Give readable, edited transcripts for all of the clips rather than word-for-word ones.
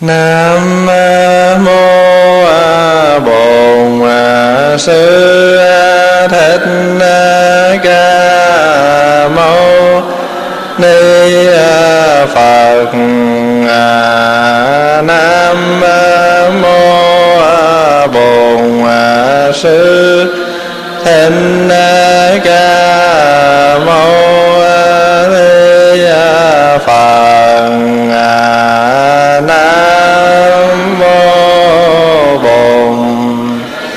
Nam mô Bổn Sư Thích Ca Mâu Ni Phật. Nam mô Bổn Sư Thích Ca Mâu Ni Phật. Nam mô Bổn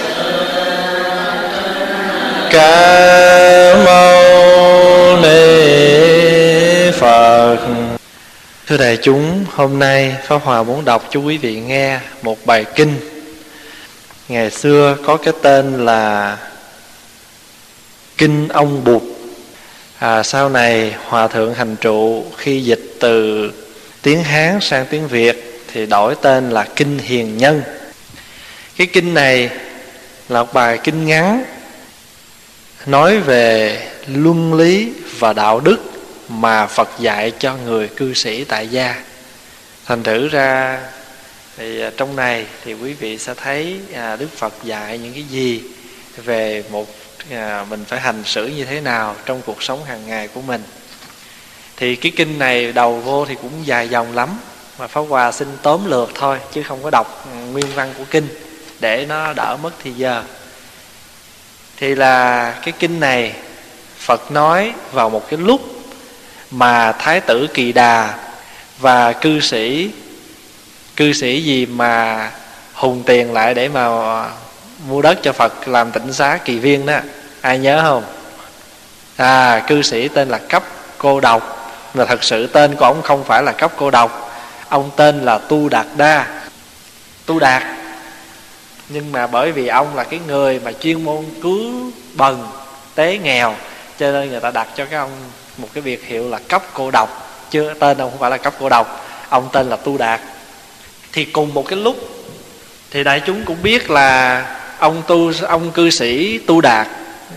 Ca Mâu Ni Phật. Thưa đại chúng, hôm nay Pháp Hòa muốn đọc cho quý vị nghe một bài kinh. Ngày xưa có cái tên là Kinh Ông Bụt. Sau này Hòa Thượng Hành Trụ khi dịch từ tiếng Hán sang tiếng Việt thì đổi tên là Kinh Hiền Nhân. Cái kinh này là một bài kinh ngắn nói về luân lý và đạo đức mà Phật dạy cho người cư sĩ tại gia. Thành thử ra thì trong này thì quý vị sẽ thấy Đức Phật dạy những cái gì về mình phải hành xử như thế nào trong cuộc sống hàng ngày của mình. Thì cái kinh này đầu vô thì cũng dài dòng lắm, mà Pháp Hòa xin tóm lược thôi chứ không có đọc nguyên văn của kinh để nó đỡ mất thì giờ. Thì là cái kinh này Phật nói vào một cái lúc mà Thái tử Kỳ Đà và cư sĩ gì mà hùng tiền lại để mà mua đất cho Phật làm tịnh xá Kỳ Viên đó, ai nhớ không? Cư sĩ tên là Cấp Cô Độc, mà thật sự tên của ông không phải là Cấp Cô Độc, ông tên là Tu Đạt Đa, Tu Đạt. Nhưng mà bởi vì ông là cái người mà chuyên môn cứu bần tế nghèo, cho nên người ta đặt cho cái ông một cái biệt hiệu là Cấp Cô Độc, chứ tên ông không phải là Cấp Cô Độc, ông tên là Tu Đạt. Thì cùng một cái lúc thì đại chúng cũng biết là ông cư sĩ Tu Đạt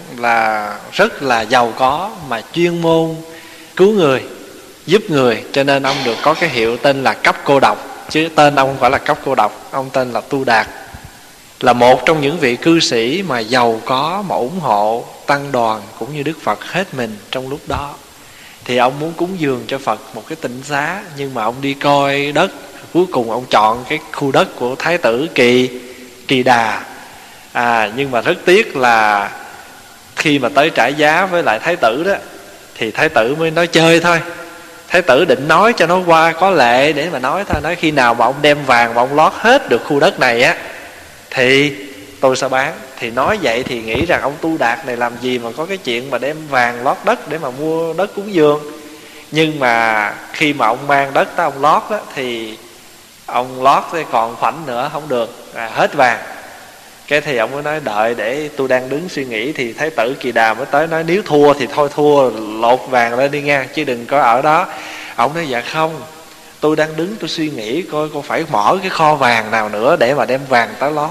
là rất là giàu có, mà chuyên môn cứu người, giúp người, cho nên ông được có cái hiệu tên là Cấp Cô Độc, chứ tên ông không phải là Cấp Cô Độc, ông tên là Tu Đạt. Là một trong những vị cư sĩ mà giàu có, mà ủng hộ tăng đoàn cũng như Đức Phật hết mình trong lúc đó. Thì ông muốn cúng dường cho Phật một cái tịnh xá, nhưng mà ông đi coi đất, cuối cùng ông chọn cái khu đất của Thái tử Kỳ Đà. Nhưng mà rất tiếc là khi mà tới trả giá với lại Thái tử đó, thì Thái tử mới nói chơi thôi. Thái tử định nói cho nó qua có lệ để mà nói thôi, nói khi nào mà ông đem vàng mà ông lót hết được khu đất này á thì tôi sẽ bán. Thì nói vậy thì nghĩ rằng ông Tu Đạt này làm gì mà có cái chuyện mà đem vàng lót đất để mà mua đất cúng dường. Nhưng mà khi mà ông mang đất tới ông lót đó, thì ông lót thì còn khoảnh nữa không được, hết vàng. Cái thì ông mới nói đợi để tôi đang đứng suy nghĩ. Thì Thái tử Kỳ Đà mới tới nói nếu thua thì thôi thua, lột vàng lên đi nha, chứ đừng có ở đó. Ông nói dạ không, tôi đang đứng tôi suy nghĩ coi phải mở cái kho vàng nào nữa để mà đem vàng tới lót.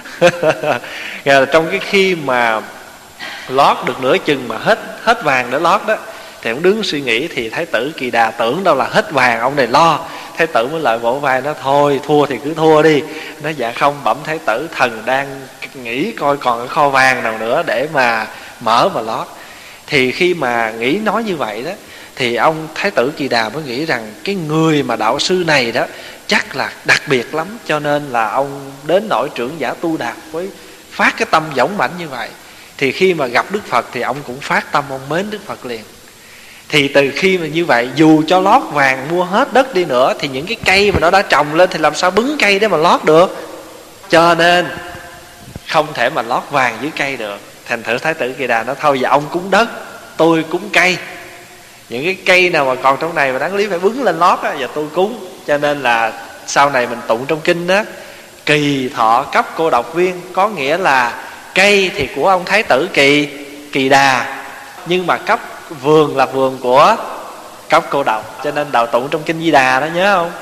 Trong cái khi mà lót được nửa chừng mà hết vàng để lót đó, thì ông đứng suy nghĩ. Thì Thái tử Kỳ Đà tưởng đâu là hết vàng, ông này lo. Thái tử mới lại vỗ vai nó thôi thua thì cứ thua đi. Nói dạ không, bẩm Thái tử, thần đang nghĩ coi còn cái kho vàng nào nữa để mà mở mà lót. Thì khi mà nghĩ nói như vậy đó, thì ông Thái tử Kỳ Đà mới nghĩ rằng cái người mà đạo sư này đó chắc là đặc biệt lắm, cho nên là ông đến nội trưởng giả Tu Đạt với phát cái tâm dũng mãnh như vậy. Thì khi mà gặp Đức Phật thì ông cũng phát tâm ông mến Đức Phật liền. Thì từ khi mà như vậy, dù cho lót vàng mua hết đất đi nữa thì những cái cây mà nó đã trồng lên thì làm sao bứng cây để mà lót được, cho nên không thể mà lót vàng dưới cây được. Thành thử Thái tử Kỳ Đà nói thôi giờ ông cúng đất, tôi cúng cây. Những cái cây nào mà còn trong này mà đáng lý phải bứng lên lót á, giờ tôi cúng. Cho nên là sau này mình tụng trong kinh đó, Kỳ Thọ Cấp Cô Độc Viên, có nghĩa là cây thì của ông Thái tử Kỳ Đà, nhưng mà cấp vườn là vườn của Cấp Cô Độc. Cho nên đạo tụng trong kinh Di Đà đó, nhớ không?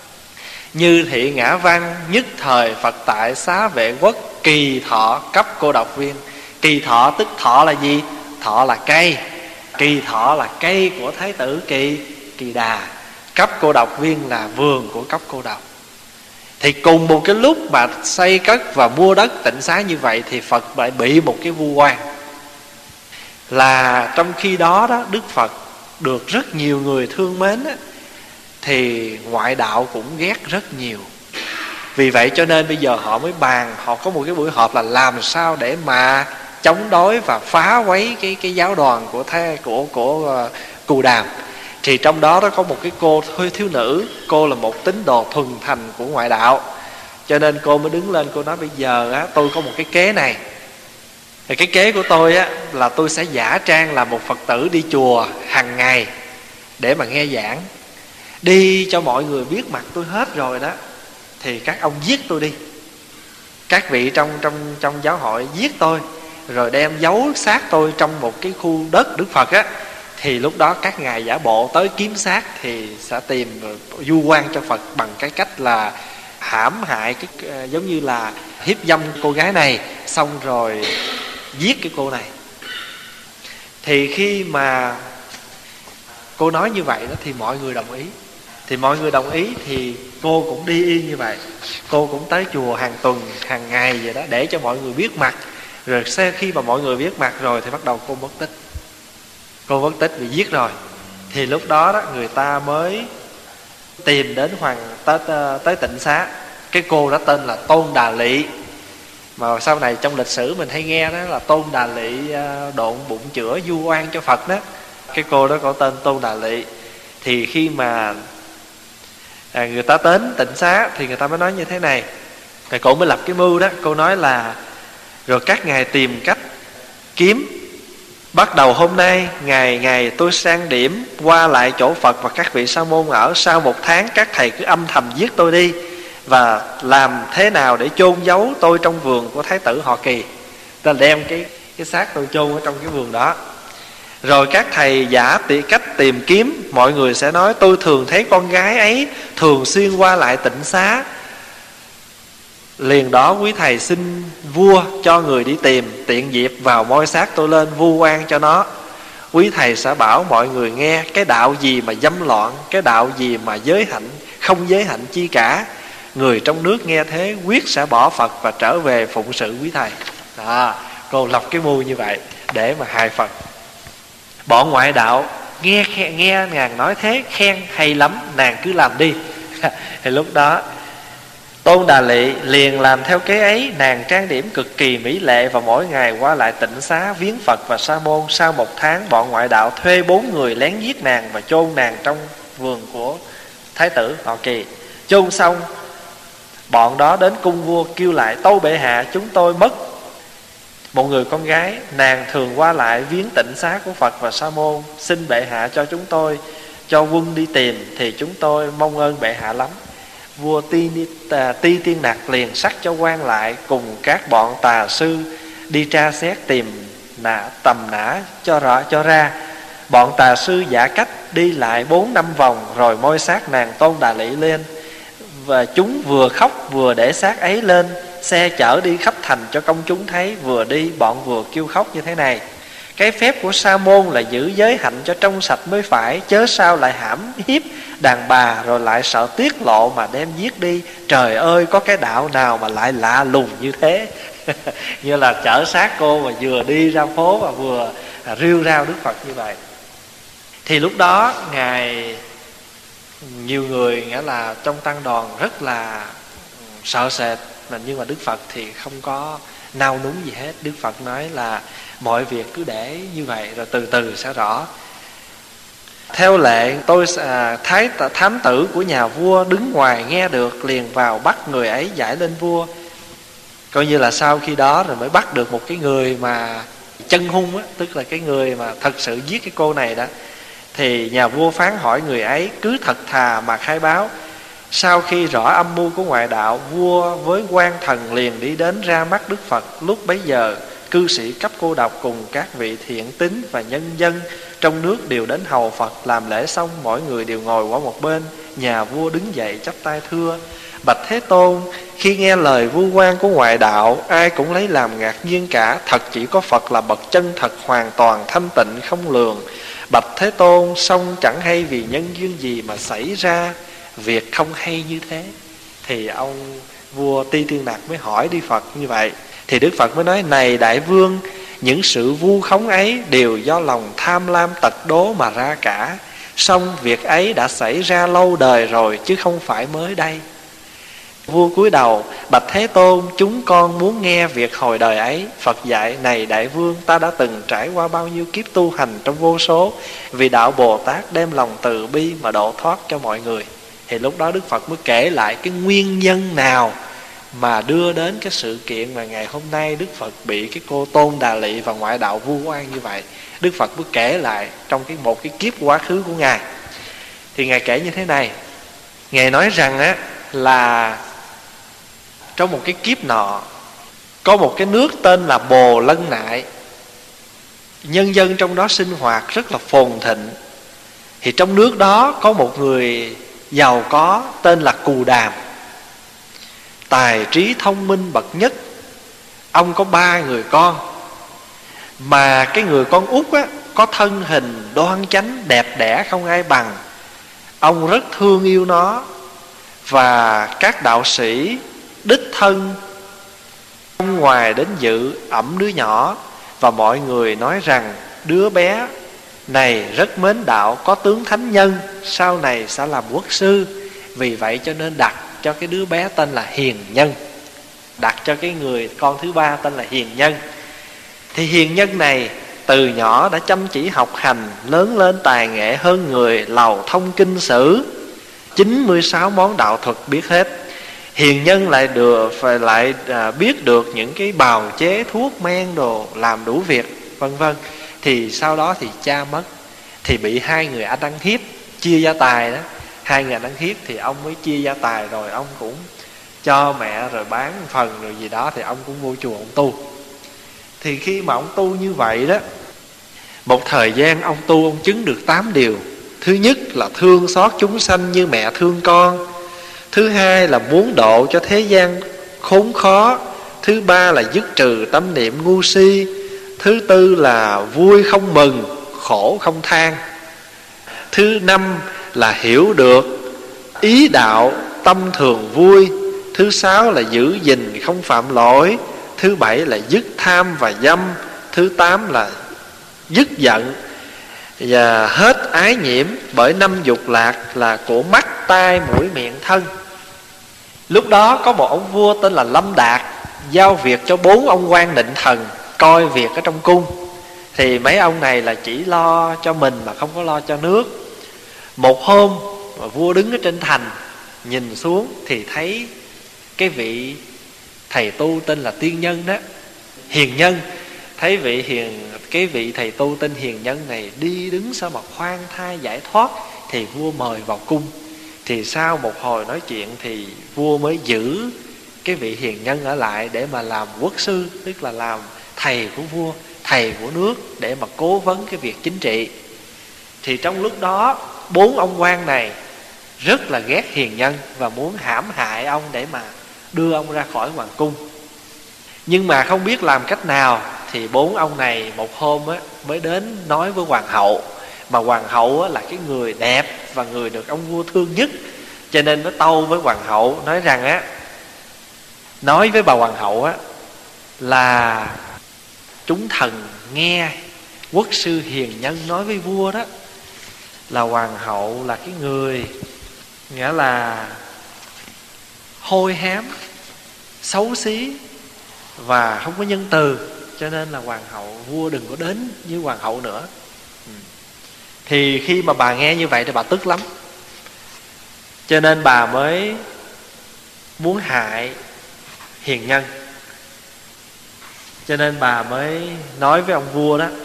Như thị ngã văn nhất thời Phật tại xá vệ quốc, Kỳ Thọ Cấp Cô Độc Viên. Kỳ thọ tức thọ là gì? Thọ là cây. Kỳ thọ là cây của Thái tử Kỳ Đà. Cấp Cô Độc Viên là vườn của Cấp Cô Độc. Thì cùng một cái lúc mà xây cất và mua đất tịnh xá như vậy, thì Phật lại bị một cái vu oan. Là trong khi đó đó, Đức Phật được rất nhiều người thương mến á, thì ngoại đạo cũng ghét rất nhiều. Vì vậy cho nên bây giờ họ mới bàn, họ có một cái buổi họp là làm sao để mà chống đối và phá quấy cái giáo đoàn của Cù Đàm. Thì trong đó có một cái cô thiếu nữ, cô là một tín đồ thuần thành của ngoại đạo, cho nên cô mới đứng lên, cô nói bây giờ á, tôi có một cái kế này. Thì cái kế của tôi á, là tôi sẽ giả trang là một Phật tử đi chùa hàng ngày để mà nghe giảng, đi cho mọi người biết mặt tôi hết rồi đó, thì các ông giết tôi đi. Các vị trong giáo hội giết tôi, rồi đem giấu xác tôi trong một cái khu đất Đức Phật á, thì lúc đó các ngài giả bộ tới kiếm xác, thì sẽ tìm vu oan cho Phật bằng cái cách là hãm hại, giống như là hiếp dâm cô gái này, xong rồi giết cái cô này. Thì khi mà cô nói như vậy đó, thì mọi người đồng ý. Thì mọi người đồng ý thì cô cũng đi y như vậy. Cô cũng tới chùa hàng tuần, hàng ngày vậy đó, để cho mọi người biết mặt. Rồi khi mà mọi người biết mặt rồi thì bắt đầu cô mất tích. Cô mất tích bị giết rồi. Thì lúc đó đó người ta mới tìm đến tới tịnh xá. Cái cô đó tên là Tôn Đà Lị, mà sau này trong lịch sử mình hay nghe đó là Tôn Đà Lị độn bụng chữa vu oan cho Phật đó. Cái cô đó có tên Tôn Đà Lị. Thì khi mà người ta đến tịnh xá thì người ta mới nói như thế này. Rồi cô mới lập cái mưu đó. Cô nói là rồi các ngài tìm cách kiếm. Bắt đầu hôm nay ngày tôi sang điểm qua lại chỗ Phật và các vị sa môn ở. Sau 1 tháng các thầy cứ âm thầm giết tôi đi, và làm thế nào để chôn giấu tôi trong vườn của Thái tử Họ Kỳ. Ta đem cái xác tôi chôn ở trong cái vườn đó. Rồi các thầy giả cách tìm kiếm. Mọi người sẽ nói tôi thường thấy con gái ấy thường xuyên qua lại tịnh xá. Liền đó quý thầy xin vua cho người đi tìm, tiện dịp vào moi xác tôi lên vu oan cho nó. Quý thầy sẽ bảo mọi người nghe cái đạo gì mà dâm loạn, cái đạo gì mà giới hạnh, không giới hạnh chi cả. Người trong nước nghe thế quyết sẽ bỏ Phật và trở về phụng sự quý thầy. Đó, cô lập cái mưu như vậy để mà hại Phật. Bọn ngoại đạo nghe nàng nói thế, khen hay lắm, nàng cứ làm đi. Thì lúc đó Tôn Đà Lị liền làm theo kế ấy. Nàng trang điểm cực kỳ mỹ lệ và mỗi ngày qua lại tịnh xá viếng Phật và sa môn. Sau 1 tháng bọn ngoại đạo thuê 4 người lén giết nàng và chôn nàng trong vườn của Thái tử Họ Kỳ. Chôn xong, bọn đó đến cung vua kêu lại tâu bệ hạ, chúng tôi mất một người con gái. Nàng thường qua lại viếng tịnh xá của Phật và sa môn. Xin bệ hạ cho chúng tôi cho quân đi tìm, thì chúng tôi mong ơn bệ hạ lắm. Vua Ti Tiên Nặc liền sắc cho quan lại cùng các bọn tà sư đi tra xét tìm tầm nã cho ra. Bọn tà sư giả cách đi lại 4-5 vòng rồi moi xác nàng Tôn Đà Lị lên. Và chúng vừa khóc vừa để xác ấy lên xe chở đi khắp thành cho công chúng thấy. Vừa đi bọn vừa kêu khóc như thế này: cái phép của sa môn là giữ giới hạnh cho trong sạch mới phải, chớ sao lại hãm hiếp đàn bà rồi lại sợ tiết lộ mà đem giết đi. Trời ơi, có cái đạo nào mà lại lạ lùng như thế. Như là chở xác cô mà vừa đi ra phố và vừa rêu rao Đức Phật như vậy. Thì lúc đó nhiều người nghĩa là trong tăng đoàn rất là sợ sệt, nhưng mà Đức Phật thì không có nao núng gì hết. Đức Phật nói là mọi việc cứ để như vậy rồi từ từ sẽ rõ. Theo lệ tôi thám tử của nhà vua đứng ngoài nghe được, liền vào bắt người ấy giải lên vua. Coi như là sau khi đó rồi mới bắt được một cái người mà chân hung á, tức là cái người mà thật sự giết cái cô này đó. Thì nhà vua phán hỏi người ấy cứ thật thà mà khai báo. Sau khi rõ âm mưu của ngoại đạo, vua với quan thần liền đi đến ra mắt Đức Phật. Lúc bấy giờ cư sĩ cấp cô độc cùng các vị thiện tín và nhân dân trong nước đều đến hầu Phật. Làm lễ xong mỗi người đều ngồi qua một bên. Nhà vua đứng dậy chắp tay thưa: bạch Thế Tôn, khi nghe lời vu oan của ngoại đạo, ai cũng lấy làm ngạc nhiên cả. Thật chỉ có Phật là bậc chân thật, hoàn toàn thanh tịnh không lường. Bạch Thế Tôn, song chẳng hay vì nhân duyên gì mà xảy ra việc không hay như thế. Thì ông vua Ti Tiên Nặc mới hỏi Đức Phật như vậy. Thì Đức Phật mới nói: này đại vương, những sự vu khống ấy đều do lòng tham lam tật đố mà ra cả. Song việc ấy đã xảy ra lâu đời rồi, chứ không phải mới đây. Vua cúi đầu: bạch Thế Tôn, chúng con muốn nghe việc hồi đời ấy. Phật dạy: này đại vương, ta đã từng trải qua bao nhiêu kiếp tu hành trong vô số, vì đạo Bồ Tát đem lòng từ bi mà độ thoát cho mọi người. Thì lúc đó Đức Phật mới kể lại cái nguyên nhân nào mà đưa đến cái sự kiện mà ngày hôm nay Đức Phật bị cái cô Tôn Đà Lị và ngoại đạo vu oan như vậy. Đức Phật mới kể lại trong một cái kiếp quá khứ của Ngài. Thì Ngài kể như thế này. Ngài nói rằng á, là trong một cái kiếp nọ, có một cái nước tên là Bồ Lân Nại. Nhân dân trong đó sinh hoạt rất là phồn thịnh. Thì trong nước đó có một người giàu có tên là Cù Đàm, tài trí thông minh bậc nhất. Ông có 3 người con, mà cái người con út á, có thân hình đoan chánh đẹp đẽ không ai bằng. Ông rất thương yêu nó. Và các đạo sĩ đích thân ông ngoài đến dự ẵm đứa nhỏ. Và mọi người nói rằng đứa bé này rất mến đạo, có tướng thánh nhân, sau này sẽ làm quốc sư. Vì vậy cho nên đặt cho cái đứa bé tên là Hiền Nhân. Đặt cho cái người con thứ 3 tên là Hiền Nhân. Thì Hiền Nhân này từ nhỏ đã chăm chỉ học hành, lớn lên tài nghệ hơn người, lầu thông kinh sử, 96 món đạo thuật biết hết. Hiền Nhân lại biết được những cái bào chế thuốc men đồ, làm đủ việc vân vân. Thì sau đó thì cha mất, thì bị 2 người anh ăn hiếp, chia gia tài đó. 2 người anh ăn hiếp thì ông mới chia gia tài, rồi ông cũng cho mẹ rồi bán phần rồi gì đó. Thì ông cũng vô chùa ông tu. Thì khi mà ông tu như vậy đó, một thời gian ông tu, ông chứng được 8 điều. Thứ nhất là thương xót chúng sanh như mẹ thương con. Thứ hai là muốn độ cho thế gian khốn khó. Thứ ba là dứt trừ tâm niệm ngu si. Thứ tư là vui không mừng, khổ không than. Thứ năm là hiểu được ý đạo, tâm thường vui. Thứ sáu là giữ gìn không phạm lỗi. Thứ bảy là dứt tham và dâm. Thứ 8 là dứt giận và hết ái nhiễm, bởi 5 dục lạc là của mắt, tai, mũi, miệng, thân. Lúc đó có một ông vua tên là Lâm Đạt, giao việc cho 4 ông quan định thần coi việc ở trong cung. Thì mấy ông này là chỉ lo cho mình mà không có lo cho nước. Một hôm mà vua đứng ở trên thành, nhìn xuống thì thấy cái vị thầy tu tên là Tiên Nhân đó, Hiền Nhân. Thấy cái vị thầy tu tên Hiền Nhân này đi đứng sao mà khoan thai giải thoát. Thì vua mời vào cung. Thì sau một hồi nói chuyện thì vua mới giữ cái vị Hiền Nhân ở lại để mà làm quốc sư, tức là làm thầy của vua, thầy của nước, để mà cố vấn cái việc chính trị. Thì trong lúc đó 4 ông quan này rất là ghét Hiền Nhân và muốn hãm hại ông để mà đưa ông ra khỏi hoàng cung. Nhưng mà không biết làm cách nào, thì 4 ông này một hôm á, mới đến nói với hoàng hậu. Mà hoàng hậu á, là cái người đẹp và người được ông vua thương nhất, cho nên mới tâu với hoàng hậu nói rằng á, nói với bà hoàng hậu á, là chúng thần nghe quốc sư Hiền Nhân nói với vua đó, là hoàng hậu là cái người nghĩa là hôi hám, xấu xí và không có nhân từ, cho nên là hoàng hậu, vua đừng có đến với hoàng hậu nữa. Thì khi mà bà nghe như vậy thì bà tức lắm, cho nên bà mới muốn hại Hiền Nhân. Cho nên bà mới nói với ông vua đó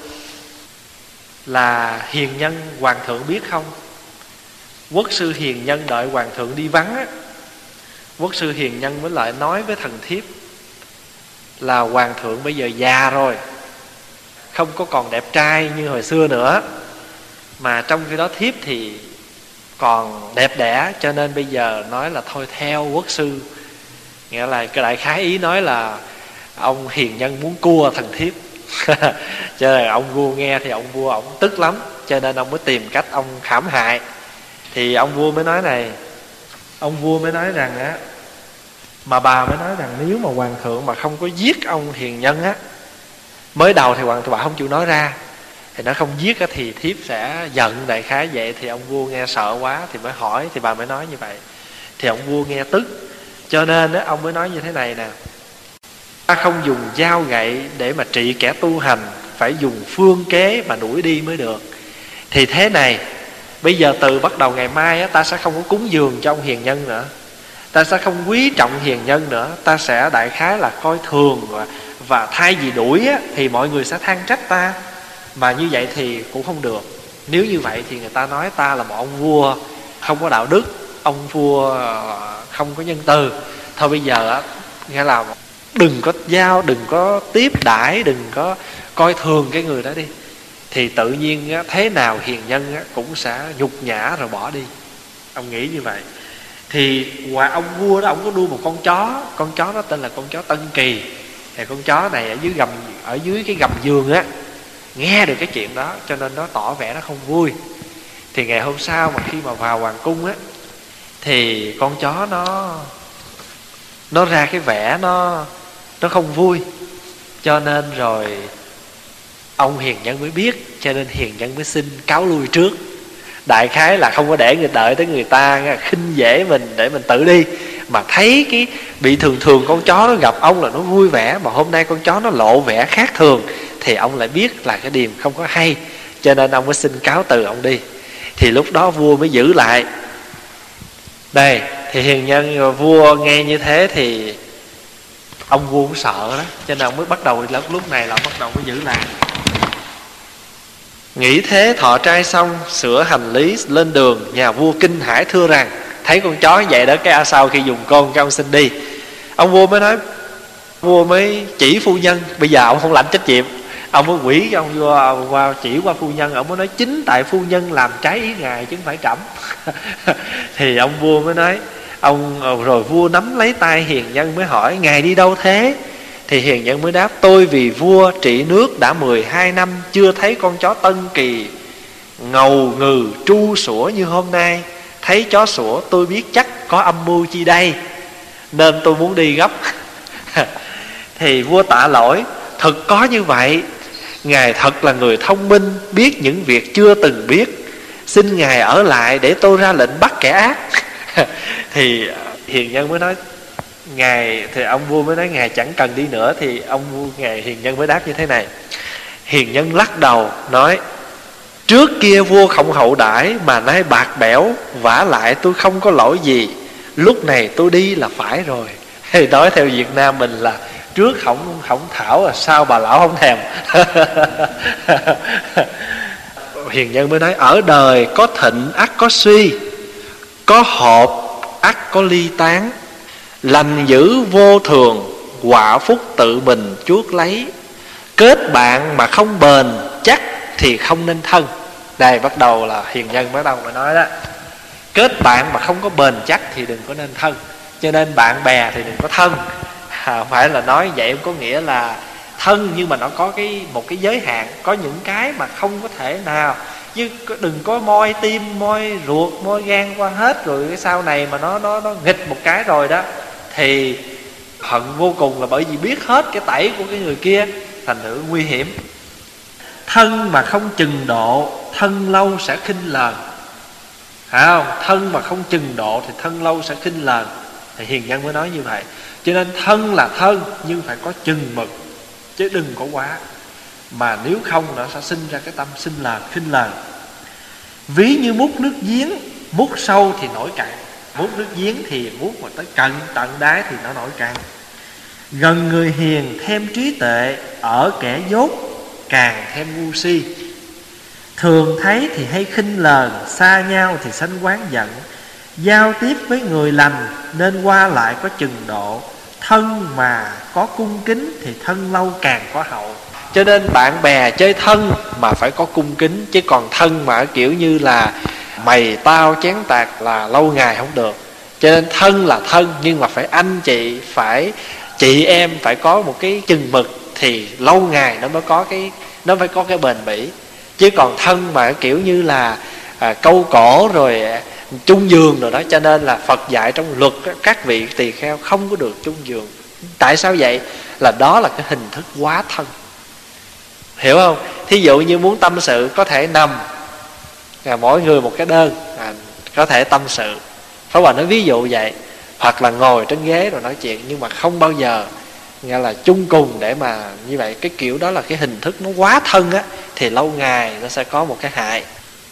là: Hiền Nhân, hoàng thượng biết không, quốc sư Hiền Nhân đợi hoàng thượng đi vắng á, quốc sư Hiền Nhân mới lại nói với thần thiếp là hoàng thượng bây giờ già rồi, không có còn đẹp trai như hồi xưa nữa, mà trong khi đó thiếp thì còn đẹp đẽ, cho nên bây giờ nói là thôi theo quốc sư. Nghĩa là cái đại khái ý nói là ông Hiền Nhân muốn cua thần thiếp. Cho nên ông vua nghe thì ông vua ông tức lắm, cho nên ông mới tìm cách ông hãm hại. Thì ông vua mới nói này, ông vua mới nói rằng á, Mà bà mới nói rằng nếu mà hoàng thượng mà không có giết ông hiền nhân á, mới đầu thì hoàng thượng bà không chịu nói ra, thì nó không giết á thì thiếp sẽ giận đại khái vậy. Thì ông vua nghe sợ quá thì mới hỏi, thì bà mới nói như vậy. Thì ông vua nghe tức, cho nên á ông mới nói như thế này nè: ta không dùng dao gậy để mà trị kẻ tu hành, phải dùng phương kế mà đuổi đi mới được. Thì thế này, bây giờ từ bắt đầu ngày mai á, ta sẽ không có cúng dường cho ông hiền nhân nữa, ta sẽ không quý trọng hiền nhân nữa, ta sẽ đại khái là coi thường, và thay vì đuổi á, thì mọi người sẽ than trách ta. Mà như vậy thì cũng không được. Nếu như vậy thì người ta nói ta là một ông vua không có đạo đức, ông vua không có nhân từ. Thôi bây giờ á, nghĩa là đừng có giao, đừng có tiếp đãi, đừng có coi thường cái người đó đi. Thì tự nhiên á, thế nào hiền nhân á, cũng sẽ nhục nhã rồi bỏ đi. Ông nghĩ như vậy. Thì ông vua đó, ông có nuôi một con chó đó tên là con chó Tân Kỳ. Thì con chó này ở dưới cái gầm giường á, nghe được cái chuyện đó, cho nên nó tỏ vẻ nó không vui. Thì ngày hôm sau mà khi mà vào hoàng cung á, thì con chó nó ra cái vẻ nó không vui. Cho nên rồi ông hiền nhân mới biết, cho nên hiền nhân mới xin cáo lui trước. Đại khái là không có để người đợi tới người ta khinh dễ mình để mình tự đi, mà thấy cái bị thường con chó nó gặp ông là nó vui vẻ, mà hôm nay con chó nó lộ vẻ khác thường, thì ông lại biết là cái điềm không có hay, cho nên ông mới xin cáo từ ông đi. Thì lúc đó vua mới giữ lại. Đây thì hiền nhân vua nghe như thế thì ông vua cũng sợ đó, cho nên ông mới bắt đầu lúc này là ông bắt đầu mới giữ lại. Nghĩ thế thọ trai xong, sửa hành lý lên đường. Nhà vua kinh hãi thưa rằng, thấy con chó vậy đó, cái sau khi dùng con cho ông xin đi. Ông vua mới nói, vua mới chỉ phu nhân. Bây giờ ông không lãnh trách nhiệm, ông mới quỷ cho ông vua qua chỉ qua phu nhân. Ông mới nói chính tại phu nhân làm trái ý ngài chứ không phải trẫm. Thì ông vua mới nói, rồi vua nắm lấy tay hiền nhân mới hỏi, ngài đi đâu thế? Thì hiền nhân mới đáp, tôi vì vua trị nước đã 12 năm, chưa thấy con chó Tân Kỳ ngầu ngừ tru sủa như hôm nay. Thấy chó sủa tôi biết chắc có âm mưu chi đây, nên tôi muốn đi gấp. Thì vua tạ lỗi, thực có như vậy. Ngài thật là người thông minh, biết những việc chưa từng biết. Xin ngài ở lại để tôi ra lệnh bắt kẻ ác. Thì hiền nhân mới nói, ngài, thì ông vua mới nói ngài chẳng cần đi nữa. Thì ông vua ngài hiền nhân mới đáp như thế này. Hiền nhân lắc đầu nói, trước kia vua không hậu đãi, mà nay bạc bẽo, vả lại tôi không có lỗi gì, lúc này tôi đi là phải rồi. Thì nói theo Việt Nam mình là trước không thảo là sau bà lão không thèm. Hiền nhân mới nói, ở đời có thịnh ắt có suy, có hợp ắt có ly tán, lành dữ vô thường, quả phúc tự mình chuốc lấy. Kết bạn mà không bền chắc thì không nên thân. Đây bắt đầu là hiền nhân bắt đầu mà nói đó, kết bạn mà không có bền chắc thì đừng có nên thân. Cho nên bạn bè thì đừng có thân. Không phải là nói vậy không có nghĩa là thân, nhưng mà nó có một cái giới hạn. Có những cái mà không có thể nào, chứ đừng có moi tim, moi ruột, moi gan qua hết. Rồi cái sau này mà nó nghịch một cái rồi đó thì hận vô cùng, là bởi vì biết hết cái tẩy của cái người kia, thành thử nguy hiểm. Thân mà không chừng độ, thân lâu sẽ khinh lờn. Phải không? Thân mà không chừng độ thì thân lâu sẽ khinh lờn. Thì hiền nhân mới nói như vậy. Cho nên thân là thân, nhưng phải có chừng mực, chứ đừng có quá. Mà nếu không nó sẽ sinh ra cái tâm sinh lờn, khinh lờn. Ví như múc nước giếng, múc sâu thì nổi cạn. Múc nước giếng thì múc mà tới tận đáy thì nó nổi cạn. Gần người hiền thêm trí tuệ, ở kẻ dốt càng thêm ngu si. Thường thấy thì hay khinh lờn, xa nhau thì sanh oán giận. Giao tiếp với người lành nên qua lại có chừng độ. Thân mà có cung kính thì thân lâu càng có hậu. Cho nên bạn bè chơi thân mà phải có cung kính, chứ còn thân mà kiểu như là mày tao chén tạc là lâu ngày không được. Cho nên thân là thân, nhưng mà phải anh chị, phải chị em phải có một cái chừng mực thì lâu ngày nó mới có cái bền bỉ. Chứ còn thân mà kiểu như là câu cổ rồi chung giường rồi đó. Cho nên là Phật dạy trong luật đó, các vị tỳ kheo không có được chung giường. Tại sao vậy? Là đó là cái hình thức quá thân, hiểu không? Thí dụ như muốn tâm sự có thể nằm, mỗi người một cái đơn, có thể tâm sự. Pháp Hòa nói ví dụ vậy. Hoặc là ngồi trên ghế rồi nói chuyện, nhưng mà không bao giờ nghe là chung cùng để mà như vậy. Cái kiểu đó là cái hình thức nó quá thân á, thì lâu ngày nó sẽ có một cái hại.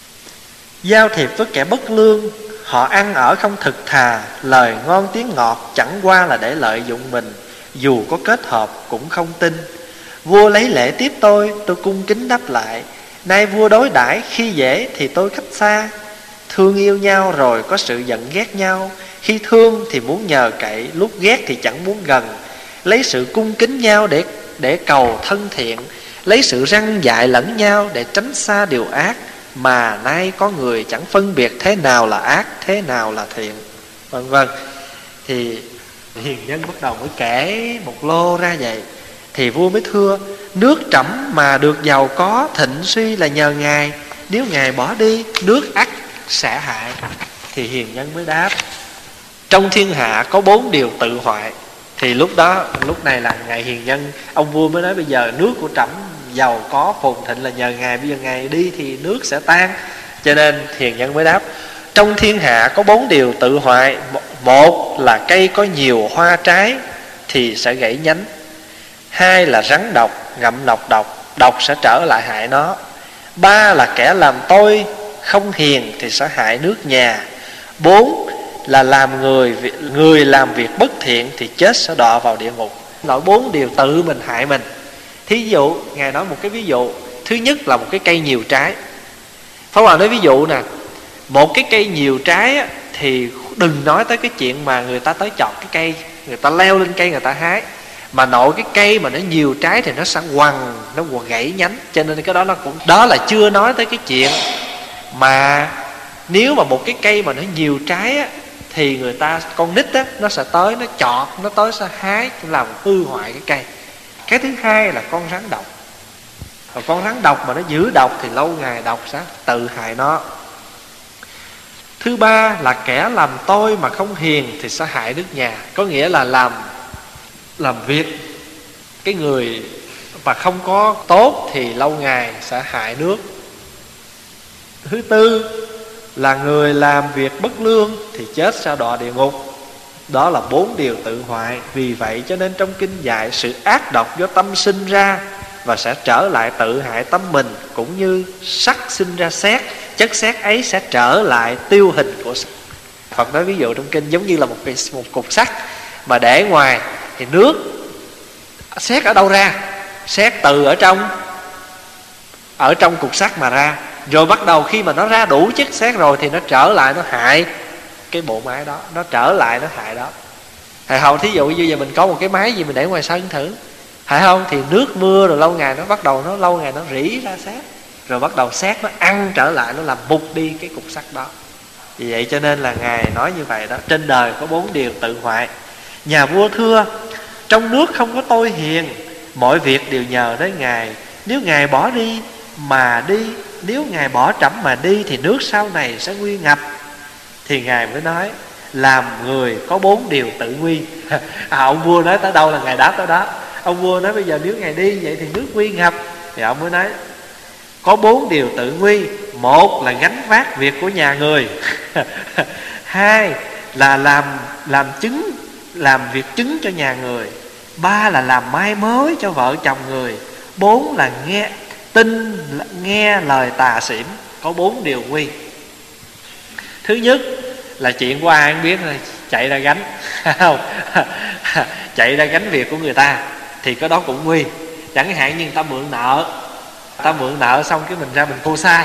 Giao thiệp với kẻ bất lương, họ ăn ở không thực thà, lời ngon tiếng ngọt chẳng qua là để lợi dụng mình, dù có kết hợp cũng không tin. Vua lấy lễ tiếp tôi cung kính đáp lại. Nay vua đối đãi khi dễ thì tôi cách xa. Thương yêu nhau rồi có sự giận ghét nhau, khi thương thì muốn nhờ cậy, lúc ghét thì chẳng muốn gần. Lấy sự cung kính nhau để cầu thân thiện, lấy sự răn dạy lẫn nhau để tránh xa điều ác. Mà nay có người chẳng phân biệt thế nào là ác, thế nào là thiện, vân vân. Thì hiền nhân bắt đầu mới kể một lô ra vậy. Thì vua mới thưa: nước trẫm mà được giàu có thịnh suy là nhờ ngài, nếu ngài bỏ đi nước ắt sẽ hại. Thì hiền nhân mới đáp: trong thiên hạ có 4 điều tự hoại. Thì lúc này là ngài hiền nhân, ông vua mới nói bây giờ nước của trẫm giàu có phồn thịnh là nhờ ngài, bây giờ ngài đi thì nước sẽ tan. Cho nên hiền nhân mới đáp: trong thiên hạ có 4 điều tự hoại. Một là cây có nhiều hoa trái thì sẽ gãy nhánh. Hai là rắn độc ngậm nọc độc, độc sẽ trở lại hại nó. Ba là kẻ làm tôi không hiền thì sẽ hại nước nhà. Bốn là làm người làm việc bất thiện thì chết sẽ đọa vào địa ngục. Nói 4 điều tự mình hại mình. Thí dụ ngài nói một cái ví dụ. Thứ nhất là một cái cây nhiều trái. Pháp Hòa nói ví dụ nè, một cái cây nhiều trái á, thì đừng nói tới cái chuyện mà người ta tới chọt cái cây, người ta leo lên cây người ta hái. Mà nội cái cây mà nó nhiều trái thì nó sẽ nó gãy nhánh. Cho nên cái đó nó cũng, đó là chưa nói tới cái chuyện mà nếu mà một cái cây mà nó nhiều trái á, thì người ta, con nít á, nó sẽ tới, nó chọt, nó tới sẽ hái, làm hư hoại cái cây. Cái thứ hai là con rắn độc. Và con rắn độc mà nó giữ độc thì lâu ngày độc sẽ tự hại nó. Thứ ba là kẻ làm tôi mà không hiền thì sẽ hại nước nhà. Có nghĩa là làm việc cái người mà không có tốt thì lâu ngày sẽ hại nước. Thứ tư là người làm việc bất lương thì chết sẽ đọa địa ngục. Đó là 4 điều tự hoại. Vì vậy cho nên trong kinh dạy sự ác độc do tâm sinh ra và sẽ trở lại tự hại tâm mình, cũng như sắt sinh ra sét, chất sét ấy sẽ trở lại tiêu hình của sắt. Phật nói ví dụ trong kinh giống như là một cục sắt mà để ngoài thì nước, sét ở đâu ra? Sét từ ở trong cục sắt mà ra. Rồi bắt đầu khi mà nó ra đủ chất sét rồi thì nó trở lại, nó hại cái bộ máy đó, nó trở lại nó hại đó. Hại không? Thí dụ như giờ mình có một cái máy gì mình để ngoài sân thử, hại không? Thì nước mưa rồi lâu ngày nó rỉ ra sét, rồi bắt đầu sét nó ăn trở lại, nó làm mục đi cái cục sắt đó. Vì vậy cho nên là ngài nói như vậy đó, trên đời có 4 điều tự hoại. Nhà vua thưa: trong nước không có tôi hiền, mọi việc đều nhờ tới ngài. Nếu ngài bỏ đi mà đi, nếu ngài bỏ trẫm mà đi thì nước sau này sẽ nguy ngập. Thì ngài mới nói: làm người có 4 điều tự nguy. Ông vua nói tới đâu là ngài đáp tới đó. Ông vua nói bây giờ nếu ngài đi vậy thì nước nguy ngập. Thì ông mới nói có 4 điều tự nguy. Một là gánh vác việc của nhà người. Hai là làm việc chứng cho nhà người. Ba là làm mai mối cho vợ chồng người. 4 là nghe lời tà xỉm. Có 4 điều nguy. Thứ nhất là chuyện của ai không biết rồi, chạy ra gánh. Chạy ra gánh việc của người ta thì cái đó cũng nguy. Chẳng hạn như người ta mượn nợ xong cái mình ra mình phô sai.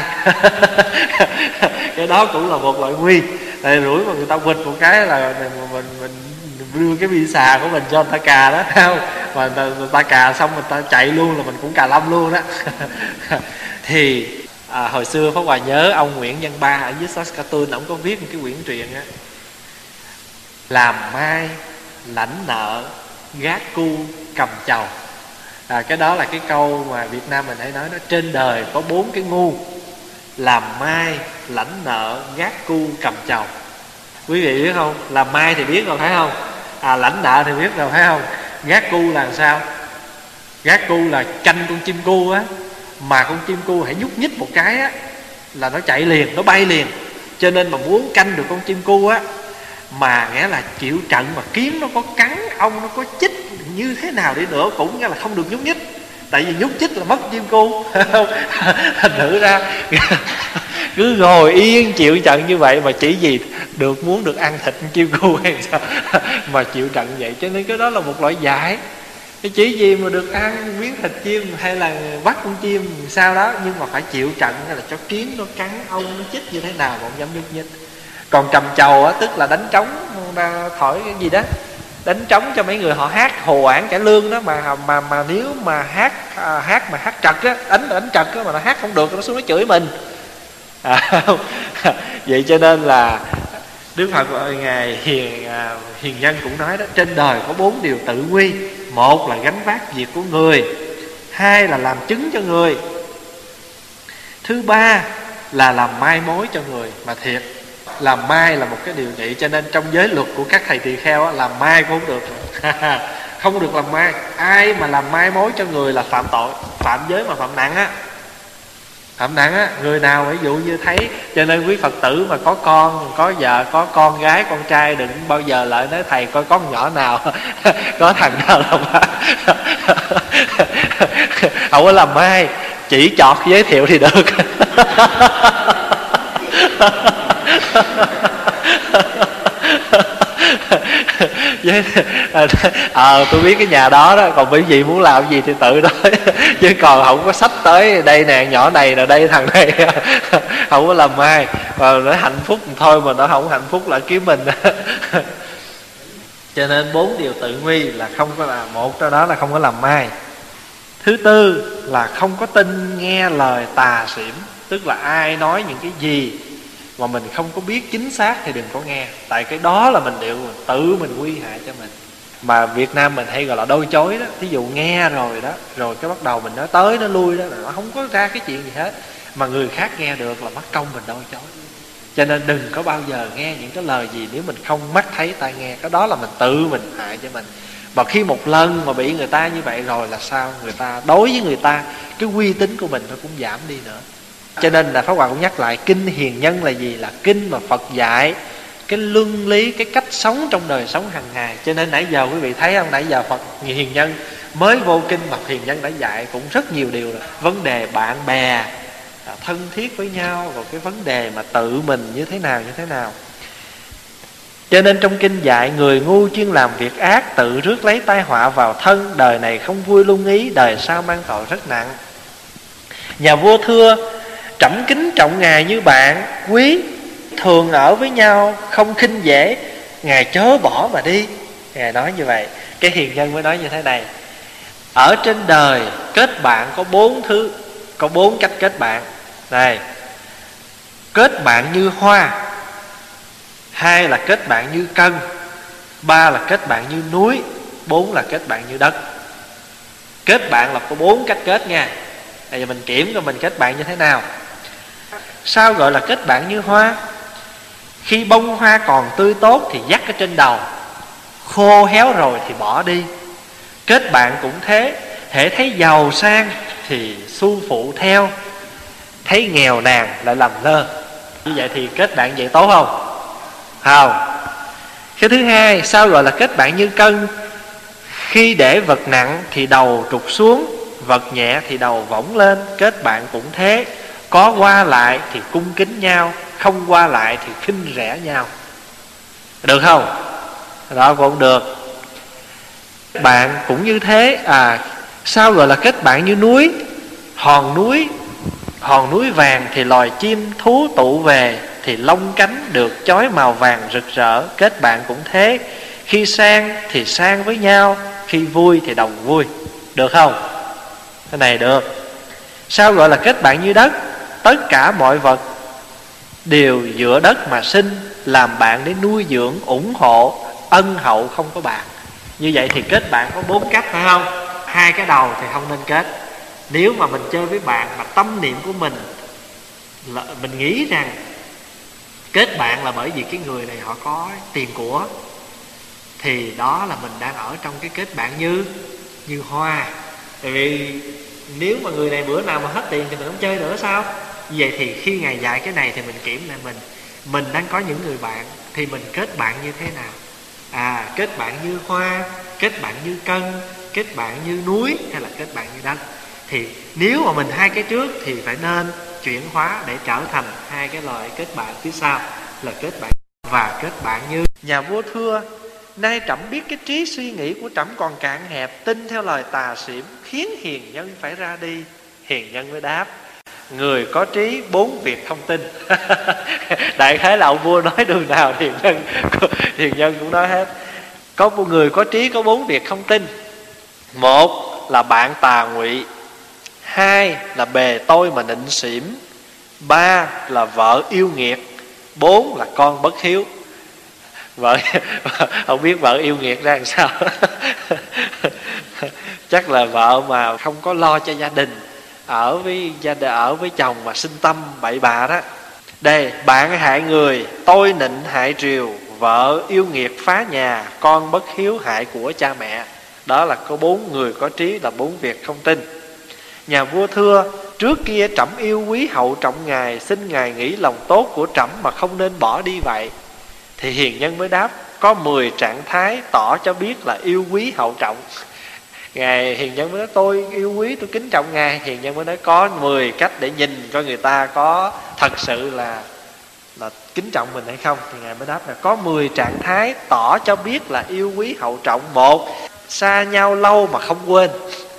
Cái đó cũng là một loại nguy. Tại rủi mà người ta quỵt một cái là mình đưa cái bi xà của mình cho người ta cà đó, không? Mà người ta cà xong người ta chạy luôn là mình cũng cà lâm luôn đó. Thì hồi xưa Pháp Hòa nhớ ông Nguyễn Văn Ba ở dưới Saskatoon, ông có viết một cái quyển truyện á: làm mai, lãnh nợ, gác cu, cầm chầu. Cái đó là cái câu mà Việt Nam mình hay nói đó: trên đời có 4 cái ngu. làm mai, lãnh nợ, gác cu, cầm chầu. Quý vị biết không? Làm mai thì biết rồi phải không? Lãnh nợ thì biết rồi phải không? Gác cu là sao? Gác cu là canh con chim cu á, mà con chim cu hãy nhúc nhích một cái á là nó chạy liền, nó bay liền. Cho nên mà muốn canh được con chim cu á, mà nghĩa là chịu trận mà kiến nó có cắn, ong nó có chích như thế nào đi nữa cũng nghĩa là không được nhúc nhích. Tại vì nhúc nhích là mất chim cu. Thành thử ra cứ ngồi yên chịu trận như vậy, mà chỉ vì muốn được ăn thịt chim cu hay sao mà chịu trận vậy. Cho nên cái đó là một loại dại. Cái chỉ gì mà được ăn miếng thịt chim hay là bắt con chim sao đó, nhưng mà phải chịu trận hay là cho kiến nó cắn, ong nó chích như thế nào mà không dám nhúc nhích. Còn cầm chầu á, tức là đánh trống, thổi cái gì đó, đánh trống cho mấy người họ hát hồ oản cải lương đó, mà nếu mà hát trật á, đánh trật á mà nó hát không được, nó xuống nó chửi mình. Vậy cho nên là Đức Phật ngài hiền nhân cũng nói đó, trên đời có 4 điều tự nguy. Một là gánh vác việc của người, hai là làm chứng cho người, thứ ba là làm mai mối cho người. Mà thiệt, làm mai là một cái điều trị. Cho nên trong giới luật của các thầy tỳ kheo á, làm mai cũng không được. Không được làm mai. Ai mà làm mai mối cho người là phạm tội, phạm giới mà phạm nặng á. Phạm nặng á, người nào ví dụ như thấy. Cho nên quý Phật tử mà có con, có vợ, có con gái, con trai, đừng bao giờ lại nói thầy coi có con nhỏ nào có thằng nào làm không có làm mai, chỉ chọt giới thiệu thì được. Tôi biết cái nhà đó đó, còn quý vị muốn làm gì thì tự nói. Chứ còn không có sách tới đây nè, nhỏ này là đây, thằng này không có làm mai. Và nó hạnh phúc thôi, mà nó không hạnh phúc là kiếm mình. Cho nên 4 điều tự nguy là không có làm. Một trong đó là không có làm mai. Thứ tư là không có tin nghe lời tà xỉm. Tức là ai nói những cái gì mà mình không có biết chính xác thì đừng có nghe. Tại cái đó là mình đều tự mình nguy hại cho mình. Mà Việt Nam mình hay gọi là đôi chối đó. Thí dụ nghe rồi đó, rồi cái bắt đầu mình nói tới nó lui đó, nó không có ra cái chuyện gì hết, mà người khác nghe được là mất công mình đôi chối. Cho nên đừng có bao giờ nghe những cái lời gì nếu mình không mắt thấy tai nghe. Cái đó là mình tự mình hại cho mình. Mà khi một lần mà bị người ta như vậy rồi là sao? Người ta đối với người ta, cái uy tín của mình nó cũng giảm đi nữa. Cho nên là Pháp Hòa cũng nhắc lại, kinh hiền nhân là gì? Là kinh mà Phật dạy cái luân lý, cái cách sống trong đời sống hàng ngày. Cho nên nãy giờ quý vị thấy không, nãy giờ Phật hiền nhân mới vô kinh mà hiền nhân đã dạy cũng rất nhiều điều rồi. Vấn đề bạn bè thân thiết với nhau, rồi cái vấn đề mà tự mình như thế nào. Cho nên trong kinh dạy, người ngu chuyên làm việc ác, tự rước lấy tai họa vào thân, đời này không vui lung ý, đời sau mang tội rất nặng. Nhà vua thưa, trẫm kính trọng ngài như bạn quý, thường ở với nhau, không khinh dễ, ngài chớ bỏ mà đi. Ngài nói như vậy. Cái hiền nhân mới nói như thế này: ở trên đời kết bạn có 4 thứ, có 4 cách kết bạn. Này, kết bạn như hoa, 2 là kết bạn như cân, 3 là kết bạn như núi, 4 là kết bạn như đất. Kết bạn là có 4 cách kết nha. Bây giờ mình kiểm coi mình kết bạn như thế nào. Sao gọi là kết bạn như hoa? Khi bông hoa còn tươi tốt thì dắt ở trên đầu, khô héo rồi thì bỏ đi. Kết bạn cũng thế, hễ thấy giàu sang thì xu phụ theo, thấy nghèo nàn lại làm lơ. Như vậy thì kết bạn vậy tốt không? Không. Cái thứ hai, sao gọi là kết bạn như cân? Khi để vật nặng thì đầu trục xuống, vật nhẹ thì đầu võng lên. Kết bạn cũng thế, có qua lại thì cung kính nhau, không qua lại thì khinh rẻ nhau. Được không? Đó cũng được. Bạn cũng như thế. Sao gọi là kết bạn như núi? Hòn núi vàng thì loài chim thú tụ về, thì lông cánh được chói màu vàng rực rỡ. Kết bạn cũng thế, khi sang thì sang với nhau, khi vui thì đồng vui. Được không? Cái này được. Sao gọi là kết bạn như đất? Tất cả mọi vật đều dựa đất mà sinh, làm bạn để nuôi dưỡng, ủng hộ, ân hậu không có bạc. Như vậy thì kết bạn có 4 cách, phải không? 2 cái đầu thì không nên kết. Nếu mà mình chơi với bạn mà tâm niệm của mình mình nghĩ rằng kết bạn là bởi vì cái người này họ có tiền của, thì đó là mình đang ở trong cái kết bạn như hoa. Tại vì nếu mà người này bữa nào mà hết tiền thì mình không chơi nữa sao? Như vậy thì khi Ngài dạy cái này thì mình kiểm lại mình đang có những người bạn thì mình kết bạn như thế nào? Kết bạn như hoa, kết bạn như cân, kết bạn như núi, hay là kết bạn như đất? Thì nếu mà mình hai cái trước thì phải nên chuyển hóa để trở thành hai cái loại kết bạn phía sau là kết bạn và kết bạn như. Nhà vua thưa: nay trẫm biết cái trí suy nghĩ của trẫm còn cạn hẹp, tin theo lời tà xỉm, khiến hiền nhân phải ra đi. Hiền nhân mới đáp: người có trí 4 việc không tin. Đại khái là ông vua nói đường nào hiền nhân cũng nói hết. Có một người có trí có 4 việc không tin. Một là bạn tà ngụy, hai là bề tôi mà nịnh xỉm, ba là vợ yêu nghiệt, bốn là con bất hiếu. Vợ không biết vợ yêu nghiệt ra làm sao. Chắc là vợ mà không có lo cho gia đình, ở với chồng mà sinh tâm bậy bạ đó. Đây: bạn hại người, tôi nịnh hại triều, vợ yêu nghiệt phá nhà, con bất hiếu hại của cha mẹ. Đó là có 4 người có trí, là 4 việc không tin. Nhà vua thưa: trước kia trẫm yêu quý hậu trọng ngài, xin ngài nghĩ lòng tốt của trẫm mà không nên bỏ đi vậy. Thì hiền nhân mới đáp: có 10 trạng thái tỏ cho biết là yêu quý hậu trọng. Ngài hiền nhân mới nói: tôi yêu quý, tôi kính trọng ngài. Hiền nhân mới nói: có 10 cách để nhìn coi người ta có thật sự là kính trọng mình hay không. Thì ngài mới đáp là có 10 trạng thái tỏ cho biết là yêu quý hậu trọng. Một, xa nhau lâu mà không quên.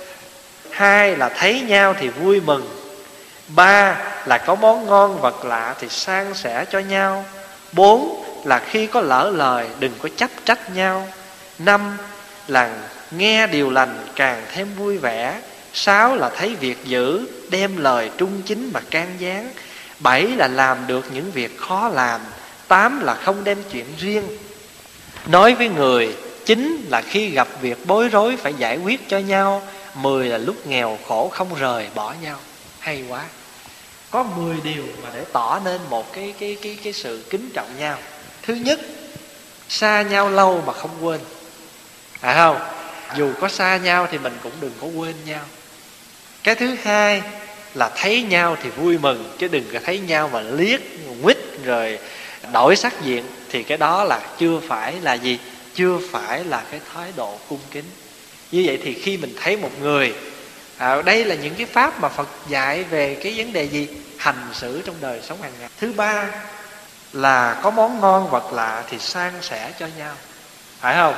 Hai là thấy nhau thì vui mừng. Ba là có món ngon vật lạ thì san sẻ cho nhau. Bốn là khi có lỡ lời đừng có chấp trách nhau. Năm là nghe điều lành càng thêm vui vẻ. Sáu là thấy việc dữ đem lời trung chính mà can gián. Bảy là làm được những việc khó làm. Tám là không đem chuyện riêng nói với người. Chín là khi gặp việc bối rối phải giải quyết cho nhau. 10 là lúc nghèo khổ không rời bỏ nhau. Hay quá. Có 10 điều mà để tỏ nên một cái sự kính trọng nhau. Thứ nhất, xa nhau lâu mà không quên. Phải không? Dù có xa nhau thì mình cũng đừng có quên nhau. Cái thứ hai là thấy nhau thì vui mừng, chứ đừng có thấy nhau mà liếc, quýt rồi đổi sắc diện. Thì cái đó là chưa phải là gì? Chưa phải là cái thái độ cung kính. Như vậy thì khi mình thấy một người, đây là những cái pháp mà Phật dạy về cái vấn đề gì? Hành xử trong đời sống hàng ngày. Thứ ba là có món ngon vật lạ thì san sẻ cho nhau. Phải không?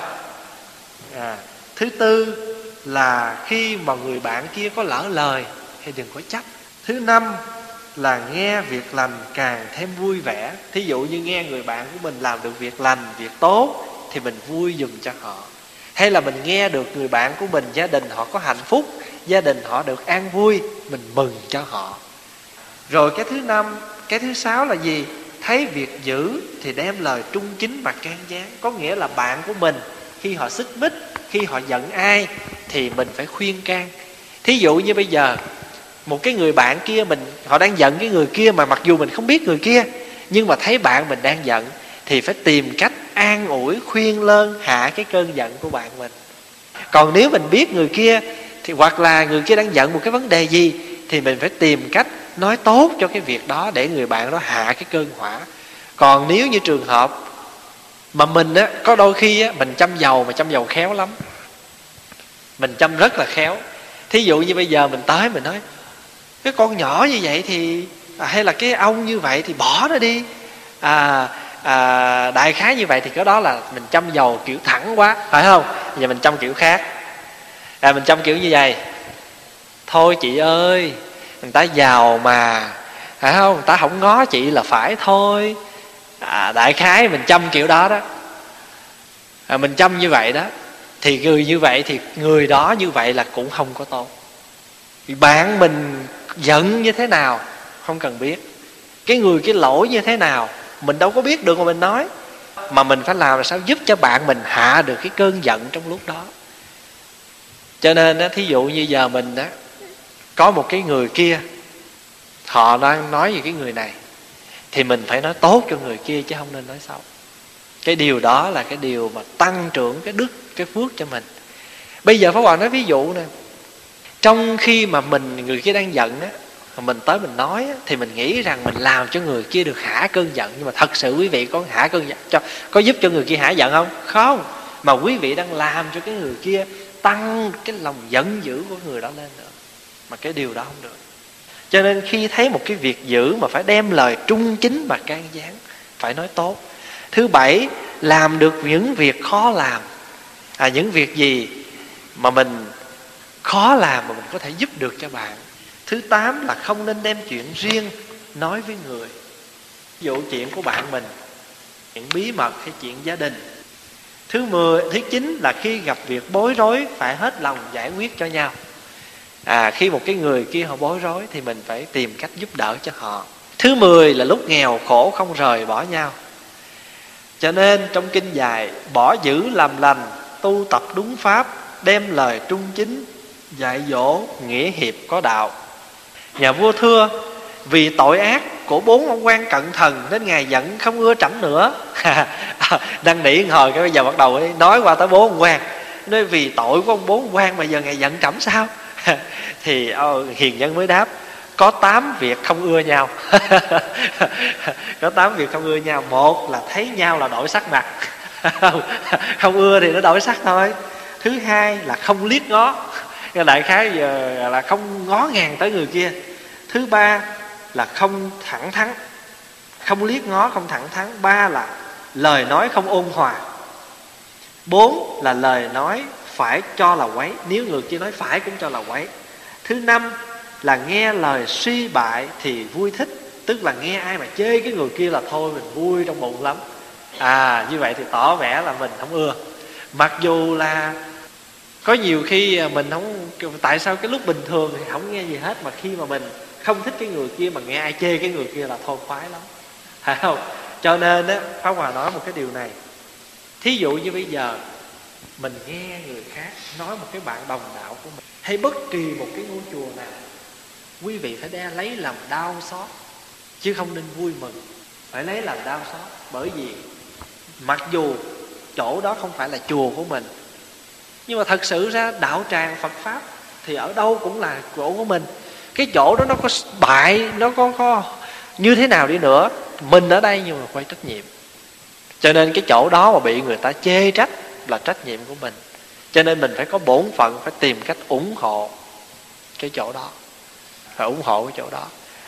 Thứ tư là khi mà người bạn kia có lỡ lời thì đừng có chấp. Thứ năm là nghe việc lành càng thêm vui vẻ. Thí dụ như nghe người bạn của mình làm được việc lành, việc tốt thì mình vui giùm cho họ. Hay là mình nghe được người bạn của mình, gia đình họ có hạnh phúc, gia đình họ được an vui, mình mừng cho họ. Rồi cái thứ năm, cái thứ sáu là gì? Thấy việc dữ thì đem lời trung chính mà can gián. Có nghĩa là bạn của mình khi họ xích mích, khi họ giận ai thì mình phải khuyên can. Thí dụ như bây giờ một cái người bạn kia họ đang giận cái người kia, mà mặc dù mình không biết người kia, nhưng mà thấy bạn mình đang giận thì phải tìm cách an ủi, khuyên lơn, hạ cái cơn giận của bạn mình. Còn nếu mình biết người kia thì hoặc là người kia đang giận một cái vấn đề gì thì mình phải tìm cách nói tốt cho cái việc đó để người bạn đó hạ cái cơn hỏa. Còn nếu như trường hợp mà mình á, có đôi khi á, mình châm dầu mà châm dầu khéo lắm, mình châm rất là khéo. Thí dụ như bây giờ mình tới mình nói cái con nhỏ như vậy thì hay là cái ông như vậy thì bỏ nó đi, đại khái như vậy, thì cái đó là mình châm dầu kiểu thẳng quá, phải không? Giờ mình châm kiểu khác, mình châm kiểu như vậy: thôi chị ơi, người ta giàu mà, phải không? Người ta không ngó chị là phải thôi. Đại khái mình châm kiểu đó đó. Mình châm như vậy đó, thì người như vậy thì người đó như vậy là cũng không có tốt. Thì bạn mình giận như thế nào không cần biết, cái lỗi như thế nào mình đâu có biết được mà mình nói. Mà mình phải làm sao giúp cho bạn mình hạ được cái cơn giận trong lúc đó. Cho nên thí dụ như giờ mình có một cái người kia họ đang nói về cái người này, thì mình phải nói tốt cho người kia chứ không nên nói xấu. Cái điều đó là cái điều mà tăng trưởng cái đức, cái phước cho mình. Bây giờ Pháp Hòa nói ví dụ nè, trong khi mà người kia đang giận á, mình tới mình nói á, thì mình nghĩ rằng mình làm cho người kia được hả cơn giận. Nhưng mà thật sự quý vị có hả cơn giận có giúp cho người kia hả giận không? Không. Mà quý vị đang làm cho cái người kia tăng cái lòng giận dữ của người đó lên nữa. Mà cái điều đó không được. Cho nên khi thấy một cái việc dữ mà phải đem lời trung chính mà can gián, phải nói tốt. Thứ bảy, làm được những việc khó làm. Những việc gì mà mình khó làm mà mình có thể giúp được cho bạn. Thứ 8 là không nên đem chuyện riêng nói với người. Ví dụ chuyện của bạn mình, chuyện bí mật hay chuyện gia đình. Thứ 9 là khi gặp việc bối rối phải hết lòng giải quyết cho nhau. Khi một cái người kia họ bối rối thì mình phải tìm cách giúp đỡ cho họ. Thứ 10 là lúc nghèo khổ không rời bỏ nhau. Cho nên trong kinh dạy, bỏ dữ làm lành, tu tập đúng pháp, đem lời trung chính, dạy dỗ nghĩa hiệp có đạo. Nhà vua thưa, vì tội ác của 4 ông quan cận thần nên ngài giận không ưa trẫm nữa. Năn nỉ hồi cái bây giờ bắt đầu nói qua tới 4 ông quan, nói vì tội của ông 4 ông quan mà giờ ngài giận trẫm sao? Thì hiền nhân mới đáp, có 8 việc không ưa nhau. Có 8 việc không ưa nhau. Một là thấy nhau là đổi sắc mặt. Không ưa thì nó đổi sắc thôi. Thứ hai là không liếc ngó, đại khái giờ là không ngó ngàng tới người kia. Thứ ba là không thẳng thắn, không liếc ngó, không thẳng thắn. 3 là lời nói không ôn hòa. 4 là lời nói phải cho là quấy, nếu người kia nói phải cũng cho là quấy. Thứ 5 là nghe lời suy bại thì vui thích, tức là nghe ai mà chê cái người kia là thôi mình vui trong bụng lắm. Như vậy thì tỏ vẻ là mình không ưa. Mặc dù là có nhiều khi mình không, tại sao cái lúc bình thường thì không nghe gì hết, mà khi mà mình không thích cái người kia mà nghe ai chê cái người kia là thôi khoái lắm, phải không? Cho nên á, Pháp Hòa nói một cái điều này. Thí dụ như bây giờ mình nghe người khác nói một cái bạn đồng đạo của mình, hay bất kỳ một cái ngôi chùa nào, quý vị phải lấy làm đau xót, chứ không nên vui mừng. Phải lấy làm đau xót. Bởi vì mặc dù chỗ đó không phải là chùa của mình, nhưng mà thật sự ra đạo tràng Phật Pháp thì ở đâu cũng là chỗ của mình. Cái chỗ đó nó có bại, nó có như thế nào đi nữa, mình ở đây nhưng mà quay trách nhiệm. Cho nên cái chỗ đó mà bị người ta chê trách là trách nhiệm của mình. Cho nên mình phải có bổn phận, phải tìm cách ủng hộ cái chỗ đó, phải ủng hộ cái chỗ đó.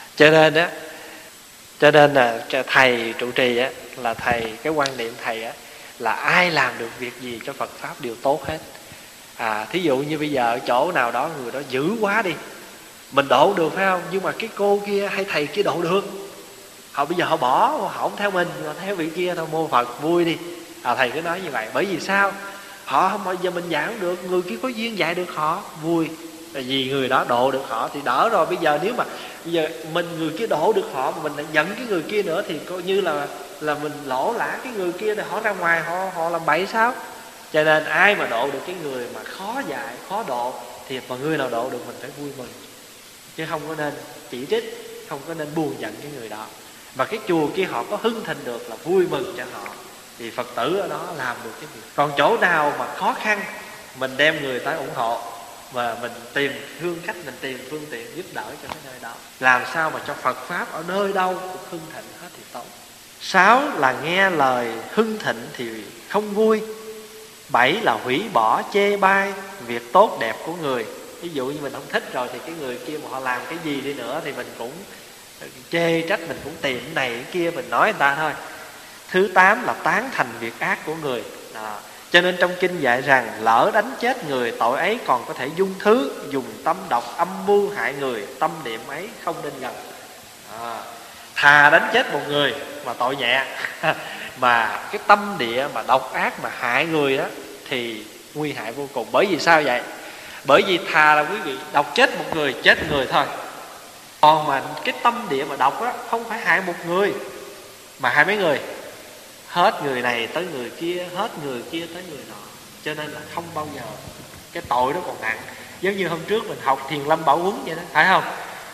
Cho nên là thầy trụ trì á, là thầy, cái quan niệm thầy á, là ai làm được việc gì cho Phật Pháp đều tốt hết. Thí dụ như bây giờ ở chỗ nào đó người đó dữ quá đi, mình độ được phải không? Nhưng mà cái cô kia hay thầy kia độ được, bây giờ họ bỏ, họ không theo mình, họ theo vị kia thôi, mô Phật vui đi. Thầy cứ nói như vậy. Bởi vì sao? Họ không bao giờ mình dạy không được, người kia có duyên dạy được họ, vui. Tại vì người đó độ được họ thì đỡ rồi. Bây giờ nếu mà bây giờ người kia độ được họ mà mình lại giận cái người kia nữa thì coi như là mình lỗ lã cái người kia, để họ ra ngoài họ làm bậy sao? Cho nên ai mà độ được cái người mà khó dạy, khó độ thì mà người nào độ được mình phải vui mừng, chứ không có nên chỉ trích, không có nên buồn giận cái người đó. Mà cái chùa kia họ có hưng thịnh được là vui mừng cho họ, thì Phật tử ở đó làm được cái việc. Còn chỗ nào mà khó khăn, mình đem người tới ủng hộ, và mình tìm cách, mình tìm phương tiện giúp đỡ cho cái nơi đó, làm sao mà cho Phật Pháp ở nơi đâu cũng hưng thịnh hết thì tốt. 6 là nghe lời hưng thịnh thì không vui. 7 là hủy bỏ chê bai việc tốt đẹp của người. Ví dụ như mình không thích rồi thì cái người kia mà họ làm cái gì đi nữa thì mình cũng chê trách, mình cũng tìm cái này cái kia, mình nói người ta thôi. Thứ 8 là tán thành việc ác của người. Cho nên trong kinh dạy rằng lỡ đánh chết người, tội ấy còn có thể dung thứ, dùng tâm độc âm mưu hại người, tâm niệm ấy không nên gần. Thà đánh chết một người mà tội nhẹ mà cái tâm địa mà độc ác mà hại người đó thì nguy hại vô cùng. Bởi vì sao vậy? Bởi vì thà là quý vị độc chết một người, chết người thôi. Còn mà cái tâm địa mà độc đó không phải hại một người mà hại mấy người, hết người này tới người kia, hết người kia tới người nọ. Cho nên là không bao giờ, cái tội đó còn nặng. Giống như hôm trước mình học Thiền Lâm Bảo Huấn vậy đó, phải không?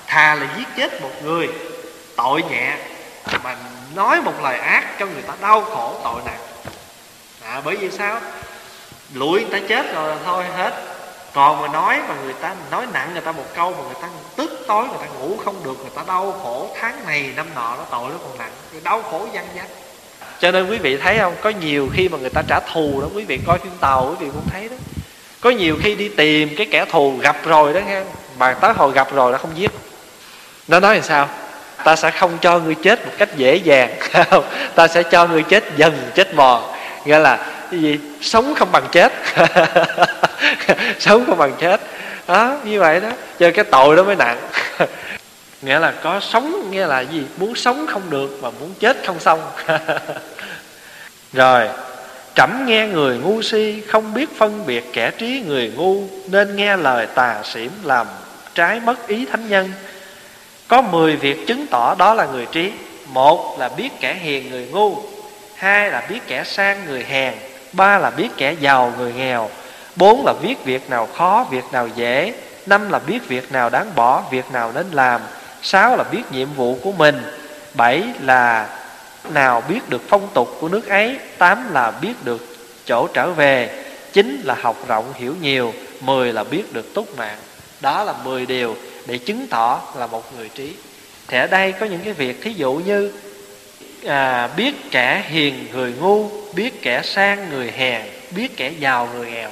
thà là giết chết một người tội nhẹ mà nói một lời ác cho người ta đau khổ tội nặng. Bởi vì sao? Lụi người ta chết rồi là thôi hết. Còn mà nói mà người ta nói nặng người ta một câu mà người ta tức tối, người ta ngủ không được, người ta đau khổ tháng này năm nọ, nó tội nó còn nặng, người đau khổ văng vách. Cho nên quý vị thấy không, có nhiều khi mà người ta trả thù đó, quý vị coi phim Tàu quý vị cũng thấy đó. Có nhiều khi đi tìm cái kẻ thù gặp rồi đó nghe, mà tới hồi gặp rồi nó không giết. Nó nói làm sao? Ta sẽ không cho ngươi chết một cách dễ dàng, ta sẽ cho ngươi chết dần chết mòn. Nghĩa là cái gì? Sống không bằng chết. Sống không bằng chết đó, như vậy đó. Cho cái tội đó mới nặng. Nghĩa là có sống, nghĩa là gì? Muốn sống không được mà muốn chết không xong. Rồi, trẫm nghe người ngu si không biết phân biệt kẻ trí người ngu, nên nghe lời tà xỉm làm trái mất ý thánh nhân. Có 10 việc chứng tỏ đó là người trí. 1 là biết kẻ hiền người ngu, 2 là biết kẻ sang người hèn, 3 là biết kẻ giàu người nghèo, 4 là biết việc nào khó, việc nào dễ, 5 là biết việc nào đáng bỏ, việc nào nên làm, 6 là biết nhiệm vụ của mình, 7 là nào biết được phong tục của nước ấy, 8 là biết được chỗ trở về, 9 là học rộng hiểu nhiều, 10 là biết được túc mạng. Đó là 10 điều để chứng tỏ là một người trí. Thì ở đây có những cái việc thí dụ như biết kẻ hiền người ngu, biết kẻ sang người hèn, biết kẻ giàu người nghèo.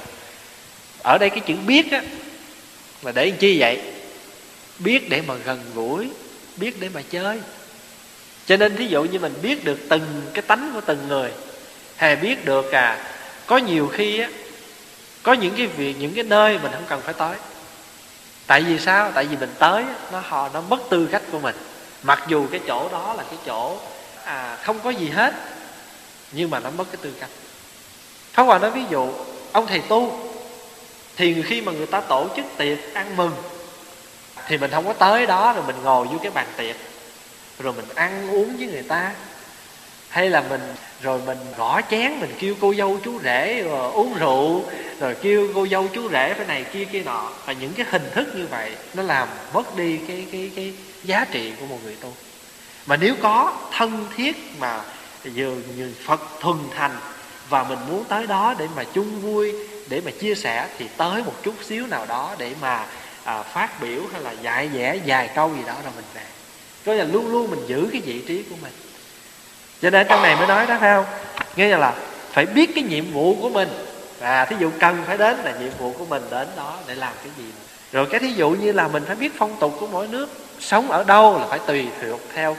Ở đây cái chữ biết á là để làm chi vậy? Biết để mà gần gũi, biết để mà chơi. Cho nên thí dụ như mình biết được từng cái tánh của từng người, hay biết được có nhiều khi á, có những cái việc, những cái nơi mình không cần phải tới. Tại vì sao? Tại vì mình tới nó mất tư cách của mình. Mặc dù cái chỗ đó là cái chỗ không có gì hết, nhưng mà nó mất cái tư cách. Pháp Hòa nói ví dụ, ông thầy tu thì khi mà người ta tổ chức tiệc ăn mừng thì mình không có tới đó rồi mình ngồi vô cái bàn tiệc rồi mình ăn uống với người ta, hay là mình gõ chén, mình kêu cô dâu chú rể rồi uống rượu, rồi kêu cô dâu chú rể phải này kia kia nọ. Và những cái hình thức như vậy nó làm mất đi cái giá trị của một người tu. Mà nếu có thân thiết mà như Phật thuần thành và mình muốn tới đó để mà chung vui, để mà chia sẻ, thì tới một chút xíu nào đó để mà phát biểu hay là dạy dẻ vài câu gì đó rồi mình về. Có là luôn luôn mình giữ cái vị trí của mình. Cho nên trong này mới nói đó, phải không? Nghĩa là phải biết cái nhiệm vụ của mình. Thí dụ cần phải đến là nhiệm vụ của mình đến đó để làm cái gì. Rồi cái thí dụ như là mình phải biết phong tục của mỗi nước, sống ở đâu là phải tùy thuộc theo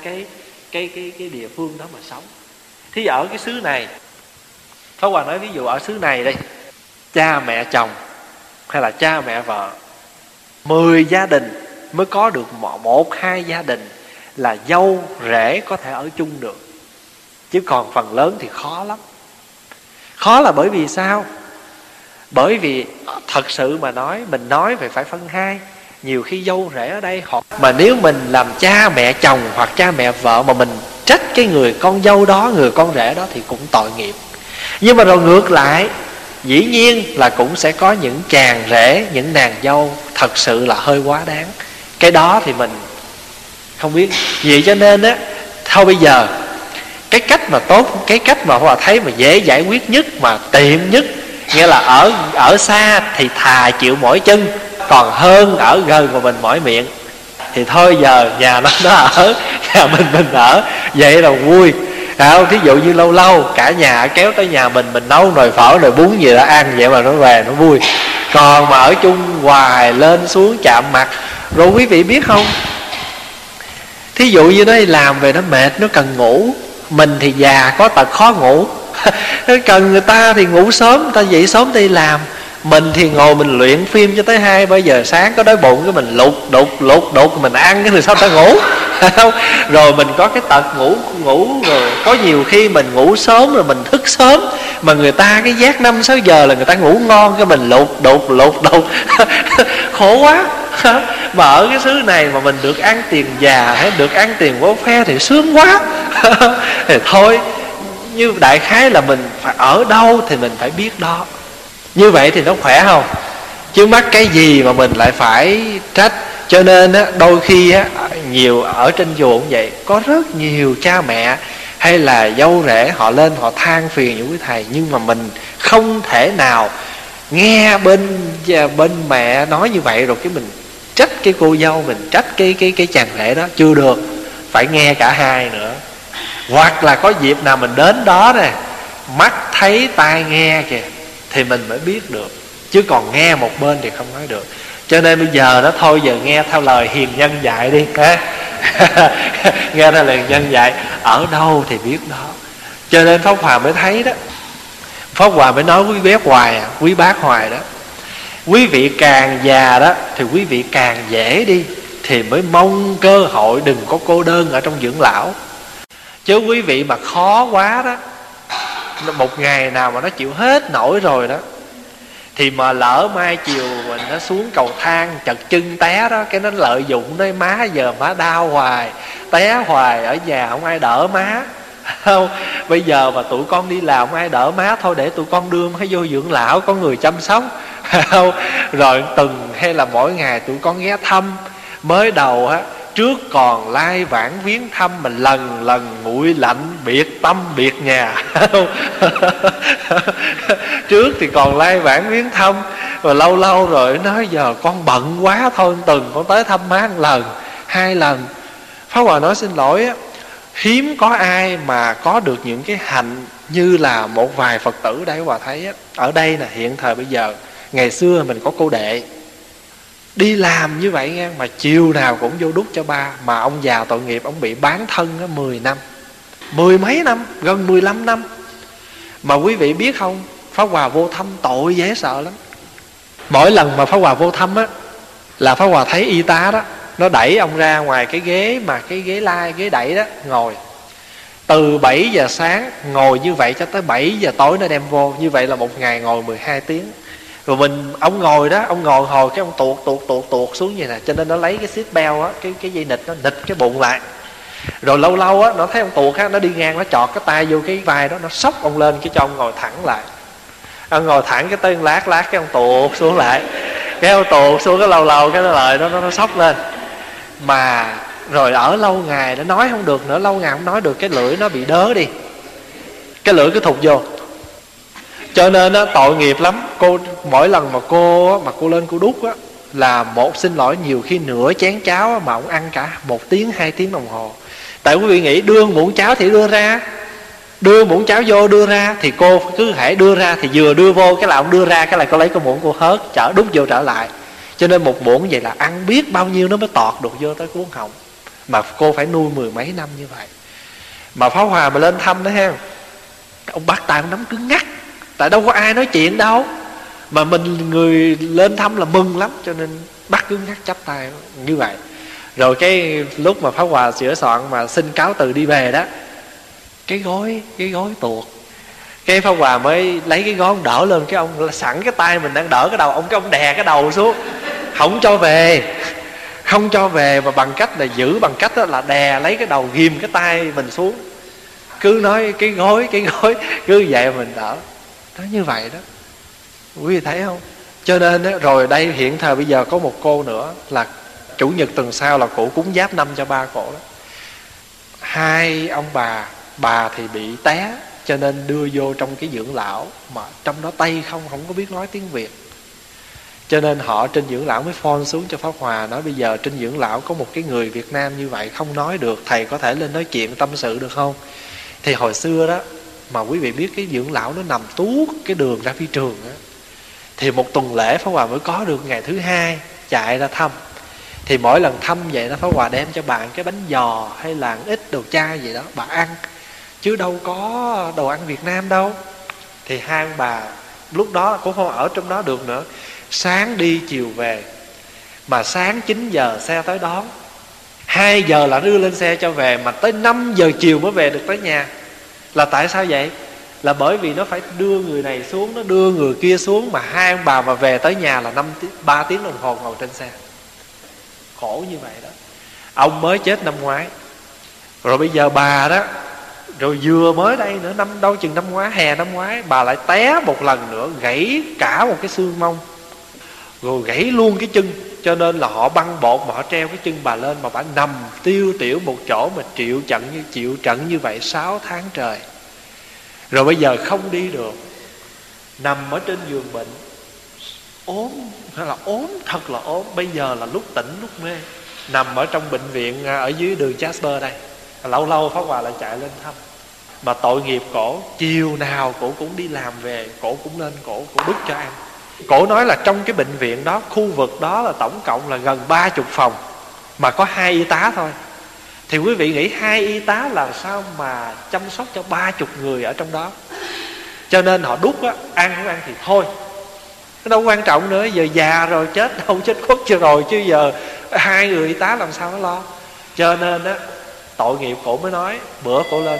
cái địa phương đó mà sống. Thí dụ ở cái xứ này, Pháp Hòa nói ví dụ ở xứ này đây, cha mẹ chồng hay là cha mẹ vợ, 10 gia đình mới có được 1-2 gia đình là dâu rể có thể ở chung được. Chứ còn phần lớn thì khó lắm. Khó là bởi vì sao? Bởi vì thật sự mà nói, mình nói về phải phân hai. Nhiều khi dâu rể ở đây họ, mà nếu mình làm cha mẹ chồng hoặc cha mẹ vợ mà mình trách cái người con dâu đó, người con rể đó thì cũng tội nghiệp. Nhưng mà rồi ngược lại, dĩ nhiên là cũng sẽ có những chàng rể, những nàng dâu thật sự là hơi quá đáng. Cái đó thì mình không biết. Vì cho nên á, thôi bây giờ cái cách mà tốt, cái cách mà họ thấy mà dễ giải quyết nhất, mà tiện nhất, nghĩa là ở xa thì thà chịu mỏi chân còn hơn ở gần mà mình mỏi miệng. Thì thôi giờ nhà nó ở, nhà mình ở, vậy là vui. Thí dụ như lâu lâu cả nhà kéo tới nhà mình nấu nồi phở nồi bún gì đó ăn, vậy mà nó về nó vui. Còn mà ở chung hoài lên xuống chạm mặt, rồi quý vị biết không, thí dụ như nó làm về nó mệt, nó cần ngủ. Mình thì già có tật khó ngủ. Cần người ta thì ngủ sớm, người ta dậy sớm đi làm. Mình thì ngồi mình luyện phim cho tới 2-3 giờ sáng, có đói bụng cái mình lục đục mình ăn cái rồi sau ta ngủ. Rồi mình có cái tật ngủ rồi có nhiều khi mình ngủ sớm rồi mình thức sớm, mà người ta cái giấc 5-6 giờ là người ta ngủ ngon, cái mình lục đục khổ quá. Mà ở cái xứ này mà mình được ăn tiền già hay được ăn tiền bố phe thì sướng quá. Thì thôi, như đại khái là mình phải ở đâu thì mình phải biết đó. Như vậy thì nó khỏe không? Chứ mắc cái gì mà mình lại phải trách Cho nên á, đôi khi á, nhiều ở trên chùa cũng vậy, có rất nhiều cha mẹ hay là dâu rể họ lên họ than phiền những quý thầy, nhưng mà mình không thể nào nghe bên mẹ nói như vậy rồi cái mình trách cái cô dâu, mình trách cái chàng rể đó, chưa được, phải nghe cả hai nữa. Hoặc là có dịp nào mình đến đó nè, mắt thấy tai nghe kìa, thì mình mới biết được, chứ còn nghe một bên thì không nói được. Cho nên bây giờ đó thôi, giờ nghe theo lời hiền nhân dạy đi ha. Nghe theo lời hiền nhân dạy, ở đâu thì biết đó. Cho nên Pháp Hòa mới thấy đó, Pháp Hòa mới nói quý bác hoài, quý bác hoài đó, quý vị càng già đó thì quý vị càng dễ đi, thì mới mong cơ hội đừng có cô đơn ở trong dưỡng lão. Chứ quý vị mà khó quá đó, một ngày nào mà nó chịu hết nổi rồi đó, thì mà lỡ mai chiều mình nó xuống cầu thang chật chân té đó, cái nó lợi dụng nói má giờ má đau hoài, té hoài ở nhà không ai đỡ má. Không, bây giờ mà tụi con đi làm không ai đỡ má, thôi để tụi con đưa má vô dưỡng lão, có người chăm sóc. Không, rồi từng hay là mỗi ngày tụi con ghé thăm. Mới đầu á, trước còn lai vãng viếng thăm, mà lần lần nguội lạnh biệt tâm biệt nhà. Trước thì còn lai vãng viếng thăm, rồi lâu lâu rồi nói giờ con bận quá, thôi từng con tới thăm má một lần, 2 lần. Pháp Hòa nói xin lỗi á, hiếm có ai mà có được những cái hạnh như là một vài Phật tử đây. Hòa thấy á, ở đây là hiện thời bây giờ, ngày xưa mình có cô đệ đi làm như vậy nghe, mà chiều nào cũng vô đút cho ba. Mà ông già tội nghiệp, ông bị bán thân 10 năm, 10 mấy năm, gần 15 năm. Mà quý vị biết không, Pháp Hòa vô thăm tội dễ sợ lắm. Mỗi lần mà Pháp Hòa vô thăm á, là Pháp Hòa thấy y tá đó, nó đẩy ông ra ngoài cái ghế, mà cái ghế lai, ghế đẩy đó, ngồi từ 7 giờ sáng ngồi như vậy cho tới 7 giờ tối nó đem vô. Như vậy là một ngày ngồi 12 tiếng. Rồi ông ngồi đó, ông ngồi hồi cái ông tuột xuống vậy nè. Cho nên nó lấy cái seat belt á, cái dây nịt, nó nịt cái bụng lại. Rồi lâu lâu á, nó thấy ông tuột á, nó đi ngang, nó chọt cái tay vô cái vai đó, nó xốc ông lên, cái cho ông ngồi thẳng lại. Ông ngồi thẳng cái tới lát cái ông tuột xuống lại. Cái ông tuột xuống cái lâu lâu cái nó lời nó xốc lên. Mà rồi ở lâu ngày nó nói không được nữa, lâu ngày không nói được, cái lưỡi nó bị đớ đi, cái lưỡi cứ thụt vô. Cho nên đó, tội nghiệp lắm. Cô mỗi lần mà cô lên cô đút á, là xin lỗi nhiều khi nửa chén cháo mà ông ăn cả 1 tiếng 2 tiếng đồng hồ. Tại quý vị nghĩ đưa muỗng cháo thì đưa ra, đưa muỗng cháo vô đưa ra, thì cô cứ hãy đưa ra, thì vừa đưa vô cái là ông đưa ra, cái là cô lấy cái muỗng cô hớt đút vô trở lại. Cho nên một muỗng vậy là ăn biết bao nhiêu nó mới tọt được vô tới cuốn họng. Mà cô phải nuôi 10 mấy năm như vậy. Mà Pháp Hòa mà lên thăm đó ha, ông bắt tay ông nắm cứng ngắc, tại đâu có ai nói chuyện đâu, mà mình người lên thăm là mừng lắm, cho nên bắt cứng ngắc chắp tay như vậy. Rồi cái lúc mà Pháp Hòa sửa soạn mà xin cáo từ đi về đó, cái gối tuột, cái Pháp Hòa mới lấy cái gối ông đỡ lên, cái ông sẵn cái tay mình đang đỡ cái đầu ông đè cái đầu xuống, không cho về, mà bằng cách là giữ bằng cách đó là đè lấy cái đầu, ghim cái tay mình xuống, cứ nói cái gối cứ vậy mình đỡ. Nó như vậy đó, quý vị thấy không? Cho nên đó, rồi đây hiện thời bây giờ có một cô nữa là chủ nhật tuần sau là cổ cúng giáp năm cho ba cổ đó. 2 ông bà thì bị té, cho nên đưa vô trong cái dưỡng lão, mà trong đó Tây không có biết nói tiếng Việt. Cho nên họ trên dưỡng lão mới phone xuống cho Pháp Hòa, nói bây giờ trên dưỡng lão có một cái người Việt Nam như vậy không nói được, thầy có thể lên nói chuyện tâm sự được không? Thì hồi xưa đó, mà quý vị biết cái dưỡng lão nó nằm tuốt cái đường ra phi trường á, thì một tuần lễ Pháp Hòa mới có được ngày thứ 2 chạy ra thăm. Thì mỗi lần thăm vậy đó, Pháp Hòa đem cho bạn cái bánh giò hay là ít đồ chay gì đó bà ăn, chứ đâu có đồ ăn Việt Nam đâu. Thì 2 ông bà lúc đó cũng không ở trong đó được nữa, sáng đi chiều về, mà sáng 9 giờ xe tới đón, 2 giờ là đưa lên xe cho về, mà tới 5 giờ chiều mới về được tới nhà. Là tại sao vậy? Là bởi vì nó phải đưa người này xuống, nó đưa người kia xuống, mà 2 ông bà mà về tới nhà là 3 tiếng đồng hồ ngồi trên xe. Khổ như vậy đó. Ông mới chết năm ngoái, rồi bây giờ bà đó, rồi vừa mới đây nữa, đâu chừng năm ngoái, hè năm ngoái, bà lại té một lần nữa, gãy cả một cái xương mông, rồi gãy luôn cái chân cho nên là họ băng bột mà họ treo cái chân bà lên, mà bà nằm tiêu tiểu một chỗ mà chịu trận như vậy 6 tháng trời. Rồi bây giờ không đi được, nằm ở trên giường bệnh, ốm, hay là ốm, thật là ốm. Bây giờ là lúc tỉnh lúc mê, nằm ở trong bệnh viện ở dưới đường Jasper đây. Lâu lâu Pháp Hòa lại chạy lên thăm. Mà tội nghiệp cổ, chiều nào cổ cũng đi làm về, cổ cũng lên cổ đút cho ăn. Cổ nói là trong cái bệnh viện đó, khu vực đó là tổng cộng là gần 30 phòng, mà có 2 y tá thôi. Thì quý vị nghĩ 2 y tá làm sao mà chăm sóc cho 30 người ở trong đó. Cho nên họ đút á, ăn không ăn thì thôi, nó đâu quan trọng nữa. Giờ già rồi chết đâu, chết khuất cho rồi, chứ giờ 2 người y tá làm sao nó lo. Cho nên á, tội nghiệp cổ mới nói, bữa cổ lên,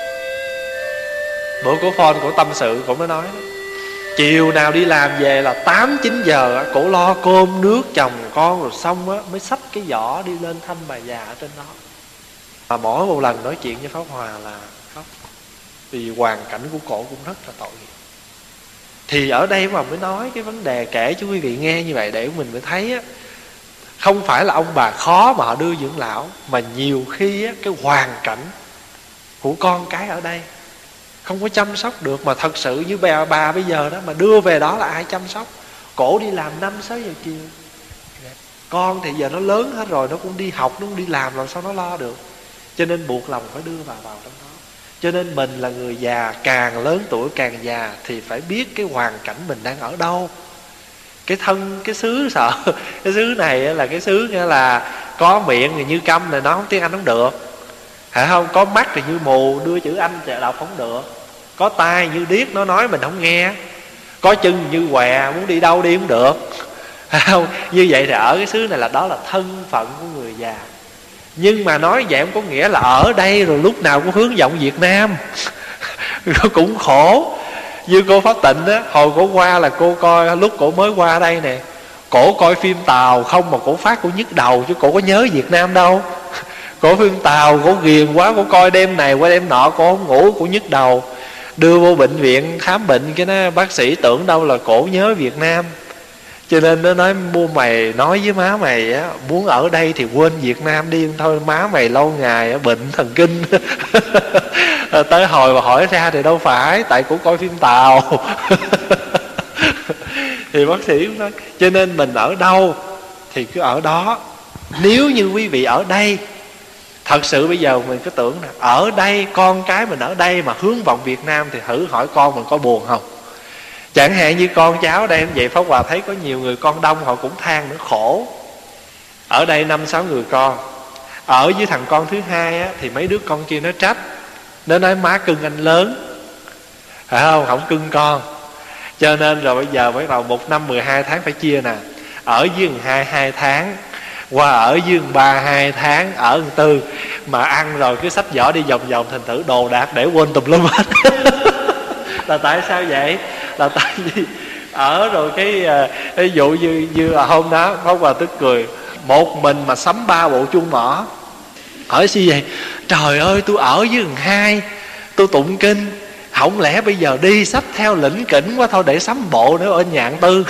bữa cổ phone, cổ tâm sự, cổ mới nói chiều nào đi làm về là 8-9 giờ cổ lo cơm nước chồng con, rồi xong á mới xách cái giỏ đi lên thăm bà già ở trên đó. Mà mỗi một lần nói chuyện với Pháp Hòa là khóc, vì hoàn cảnh của cổ cũng rất là tội nghiệp. Thì ở đây mà mới nói cái vấn đề, kể cho quý vị nghe như vậy để mình mới thấy á, không phải là ông bà khó mà họ đưa dưỡng lão, mà nhiều khi á, cái hoàn cảnh của con cái ở đây không có chăm sóc được. Mà thật sự như bà bây giờ đó, mà đưa về đó là ai chăm sóc? Cổ đi làm 5-6 giờ chiều, con thì giờ nó lớn hết rồi, nó cũng đi học, nó cũng đi làm sao nó lo được. Cho nên buộc lòng phải đưa bà vào trong đó. Cho nên mình là người già, càng lớn tuổi càng già thì phải biết cái hoàn cảnh mình đang ở đâu. Cái thân, cái xứ sợ cái xứ này là cái xứ nghĩa là có miệng thì như câm này, nó không tiếng Anh không được, phải không? Có mắt thì như mù, đưa chữ Anh đọc không được. Có tai như điếc, nó nói mình không nghe. Có chân như què, muốn đi đâu đi không được, phải không? Như vậy thì ở cái xứ này là đó là thân phận của người già. Nhưng mà nói vậy không có nghĩa là ở đây rồi lúc nào cũng hướng vọng Việt Nam cũng khổ. Như cô Pháp Tịnh á, hồi cổ qua là cô coi, lúc cổ mới qua đây nè, cổ coi phim Tàu không mà cổ phát cổ nhức đầu, chứ cổ có nhớ Việt Nam đâu. Cổ phim Tàu cổ ghiền quá, cổ coi đêm này qua đêm nọ, cổ không ngủ, cổ nhức đầu. Đưa vô bệnh viện khám bệnh, cái nó bác sĩ tưởng đâu là cổ nhớ Việt Nam. Cho nên nó nói mua mày, nói với má mày á, muốn ở đây thì quên Việt Nam đi thôi, má mày lâu ngày á, bệnh thần kinh. Tới hồi mà hỏi ra thì đâu phải, tại cổ coi phim Tàu. Thì bác sĩ cũng nói, cho nên mình ở đâu thì cứ ở đó. Nếu như quý vị ở đây, thật sự bây giờ mình cứ tưởng là ở đây, con cái mình ở đây mà hướng vọng Việt Nam, thì thử hỏi con mình có buồn không? Chẳng hạn như con cháu đây vậy, Pháp Hòa thấy có nhiều người con đông họ cũng than nữa, khổ. Ở đây 5-6 người con, ở với thằng con thứ hai á, thì mấy đứa con kia nó trách, nó nói má cưng anh lớn, phải không, không cưng con. Cho nên rồi bây giờ bắt đầu 1 năm 12 tháng phải chia nè. Ở với 2 tháng, qua ở với 3-2 tháng, ở 4, mà ăn rồi cứ xách giỏ đi vòng vòng, thành thử đồ đạc để quên tùm lum hết. Là tại sao vậy? Là tại vì ở rồi cái ví dụ như hôm đó Pháp Hòa tức cười, một mình mà sắm 3 bộ chuông mỏ. Hỏi gì vậy? Trời ơi, tôi ở với thằng hai, tôi tụng kinh, không lẽ bây giờ đi xách theo lỉnh kỉnh quá, thôi để sắm bộ nữa ở Nhạn Tư.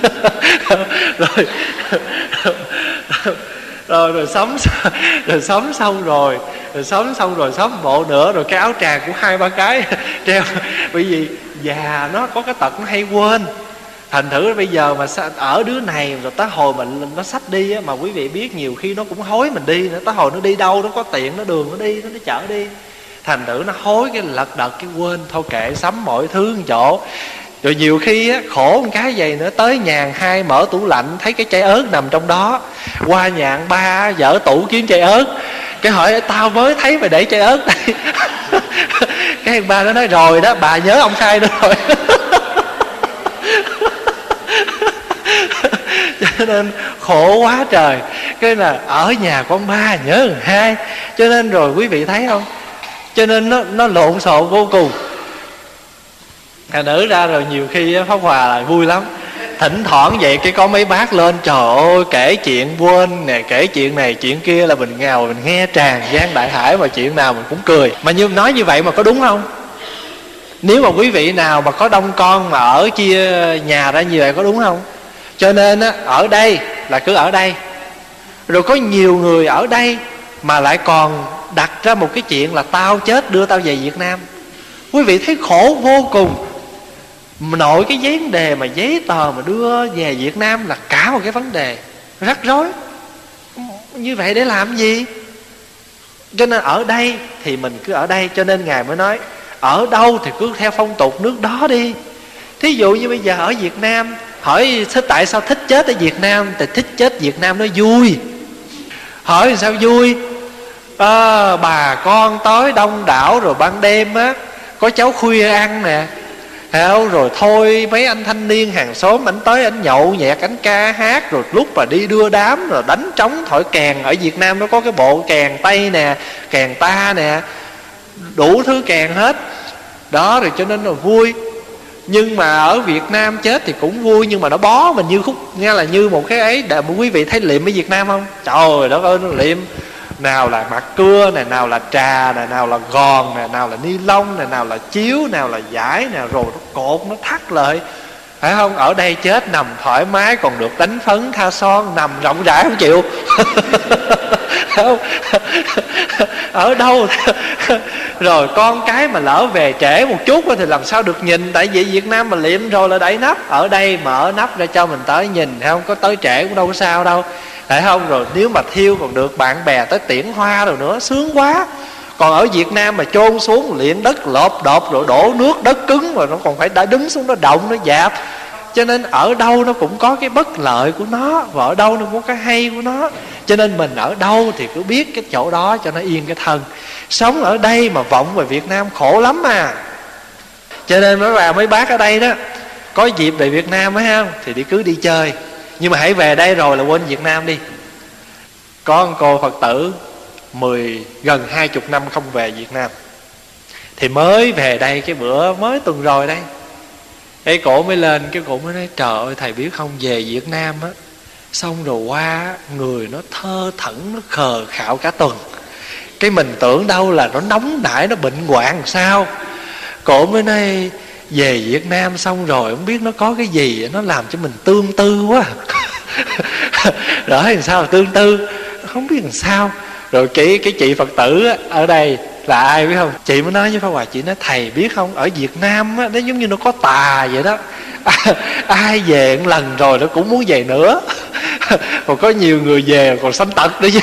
rồi sắm xong rồi sắm bộ nữa, rồi cái áo tràng cũng 2-3 cái treo. Bởi vì già nó có cái tật nó hay quên, thành thử bây giờ mà ở đứa này rồi tới hồi mình nó xách đi á, mà quý vị biết nhiều khi nó cũng hối mình đi nữa, tới hồi nó đi đâu nó có tiện, nó đường nó đi, nó chở đi, thành thử nó hối cái lật đật cái quên, thôi kệ sắm mọi thứ một chỗ. Rồi nhiều khi á, khổ một cái vậy nữa, tới nhà hai mở tủ lạnh thấy cái trái ớt nằm trong đó, qua nhà ba dở tủ kiếm trái ớt, cái hỏi tao mới thấy mày để trái ớt đây. Cái ba nó nói rồi đó, bà nhớ ông sai nữa rồi. Cho nên khổ quá trời. Cái là ở nhà con ba nhớ thằng hai, cho nên rồi quý vị thấy không, cho nên nó lộn xộn vô cùng. Thành nữ ra rồi nhiều khi Pháp Hòa là vui lắm, thỉnh thoảng vậy cái có mấy bác lên, trời ơi kể chuyện quên nè, kể chuyện này chuyện kia, là mình ngào mình nghe tràn gian đại hải, mà chuyện nào mình cũng cười. Mà như nói như vậy mà có đúng không? Nếu mà quý vị nào mà có đông con mà ở chia nhà ra như vậy có đúng không? Cho nên á, ở đây là cứ ở đây. Rồi có nhiều người ở đây mà lại còn đặt ra một cái chuyện là tao chết đưa tao về Việt Nam. Quý vị thấy khổ vô cùng. Nội cái vấn đề mà giấy tờ mà đưa về Việt Nam là cả một cái vấn đề rắc rối. Như vậy để làm gì? Cho nên ở đây thì mình cứ ở đây. Cho nên Ngài mới nói ở đâu thì cứ theo phong tục nước đó đi. Thí dụ như bây giờ ở Việt Nam, hỏi tại sao thích chết ở Việt Nam? Tại thích chết Việt Nam nó vui. Hỏi sao vui? Bà con tới đông đảo, rồi ban đêm á có cháu khuya ăn nè, rồi thôi mấy anh thanh niên hàng xóm ảnh tới ảnh nhậu nhẹt, ảnh ca hát, rồi lúc mà đi đưa đám rồi đánh trống thổi kèn. Ở Việt Nam nó có cái bộ kèn Tây nè, kèn ta nè, đủ thứ kèn hết đó, rồi cho nên là vui. Nhưng mà ở Việt Nam chết thì cũng vui, nhưng mà nó bó mình như khúc, nghe là như một cái ấy. Để mà quý vị thấy liệm ở Việt Nam không? Trời đất ơi, nó liệm nào là mặt cưa nè, nào là trà nè, nào là gòn nè, nào là ni lông nè, nào là chiếu, nào là vải nè, rồi nó cột, nó thắt lại, phải không? Ở đây chết nằm thoải mái, còn được đánh phấn tha son, nằm rộng rãi không chịu. Không? Ở đâu rồi con cái mà lỡ về trễ một chút thì làm sao được nhìn. Tại vì Việt Nam mà liệm rồi là đẩy nắp. Ở đây mở nắp ra cho mình tới nhìn, thấy không? Có tới trễ cũng đâu có sao đâu, phải không? Rồi nếu mà thiêu còn được bạn bè tới tiễn hoa rồi nữa, sướng quá. Còn ở Việt Nam mà chôn xuống liệm đất lộp đột, rồi đổ nước đất cứng, rồi nó còn phải đã đứng xuống nó động, nó dạp. Cho nên ở đâu nó cũng có cái bất lợi của nó, và ở đâu nó cũng có cái hay của nó. Cho nên mình ở đâu thì cứ biết cái chỗ đó cho nó yên cái thân. Sống ở đây mà vọng về Việt Nam khổ lắm mà. Cho nên mấy bà mấy bác ở đây đó, có dịp về Việt Nam phải không, thì cứ đi chơi. Nhưng mà hãy về đây rồi là quên Việt Nam đi. Có một cô Phật tử gần 20 năm không về Việt Nam, thì mới về đây cái bữa mới tuần rồi đây, cái cổ mới lên, cái cổ mới nói trời ơi thầy biết không, về Việt Nam á, xong rồi qua người nó thơ thẩn, nó khờ khạo cả tuần. Cái mình tưởng đâu là nó nóng nảy, nó bệnh hoạn sao. Cổ mới nói về Việt Nam xong rồi không biết nó có cái gì nó làm cho mình tương tư quá. Rồi làm sao mà tương tư, không biết làm sao. Rồi cái chị Phật tử ở đây là ai biết không? Chị mới nói với Pháp Hòa, chị nói thầy biết không, ở Việt Nam á, nó giống như nó có tà vậy đó. Ai về một lần rồi nó cũng muốn về nữa. Còn có nhiều người về còn sanh tật nữa chứ.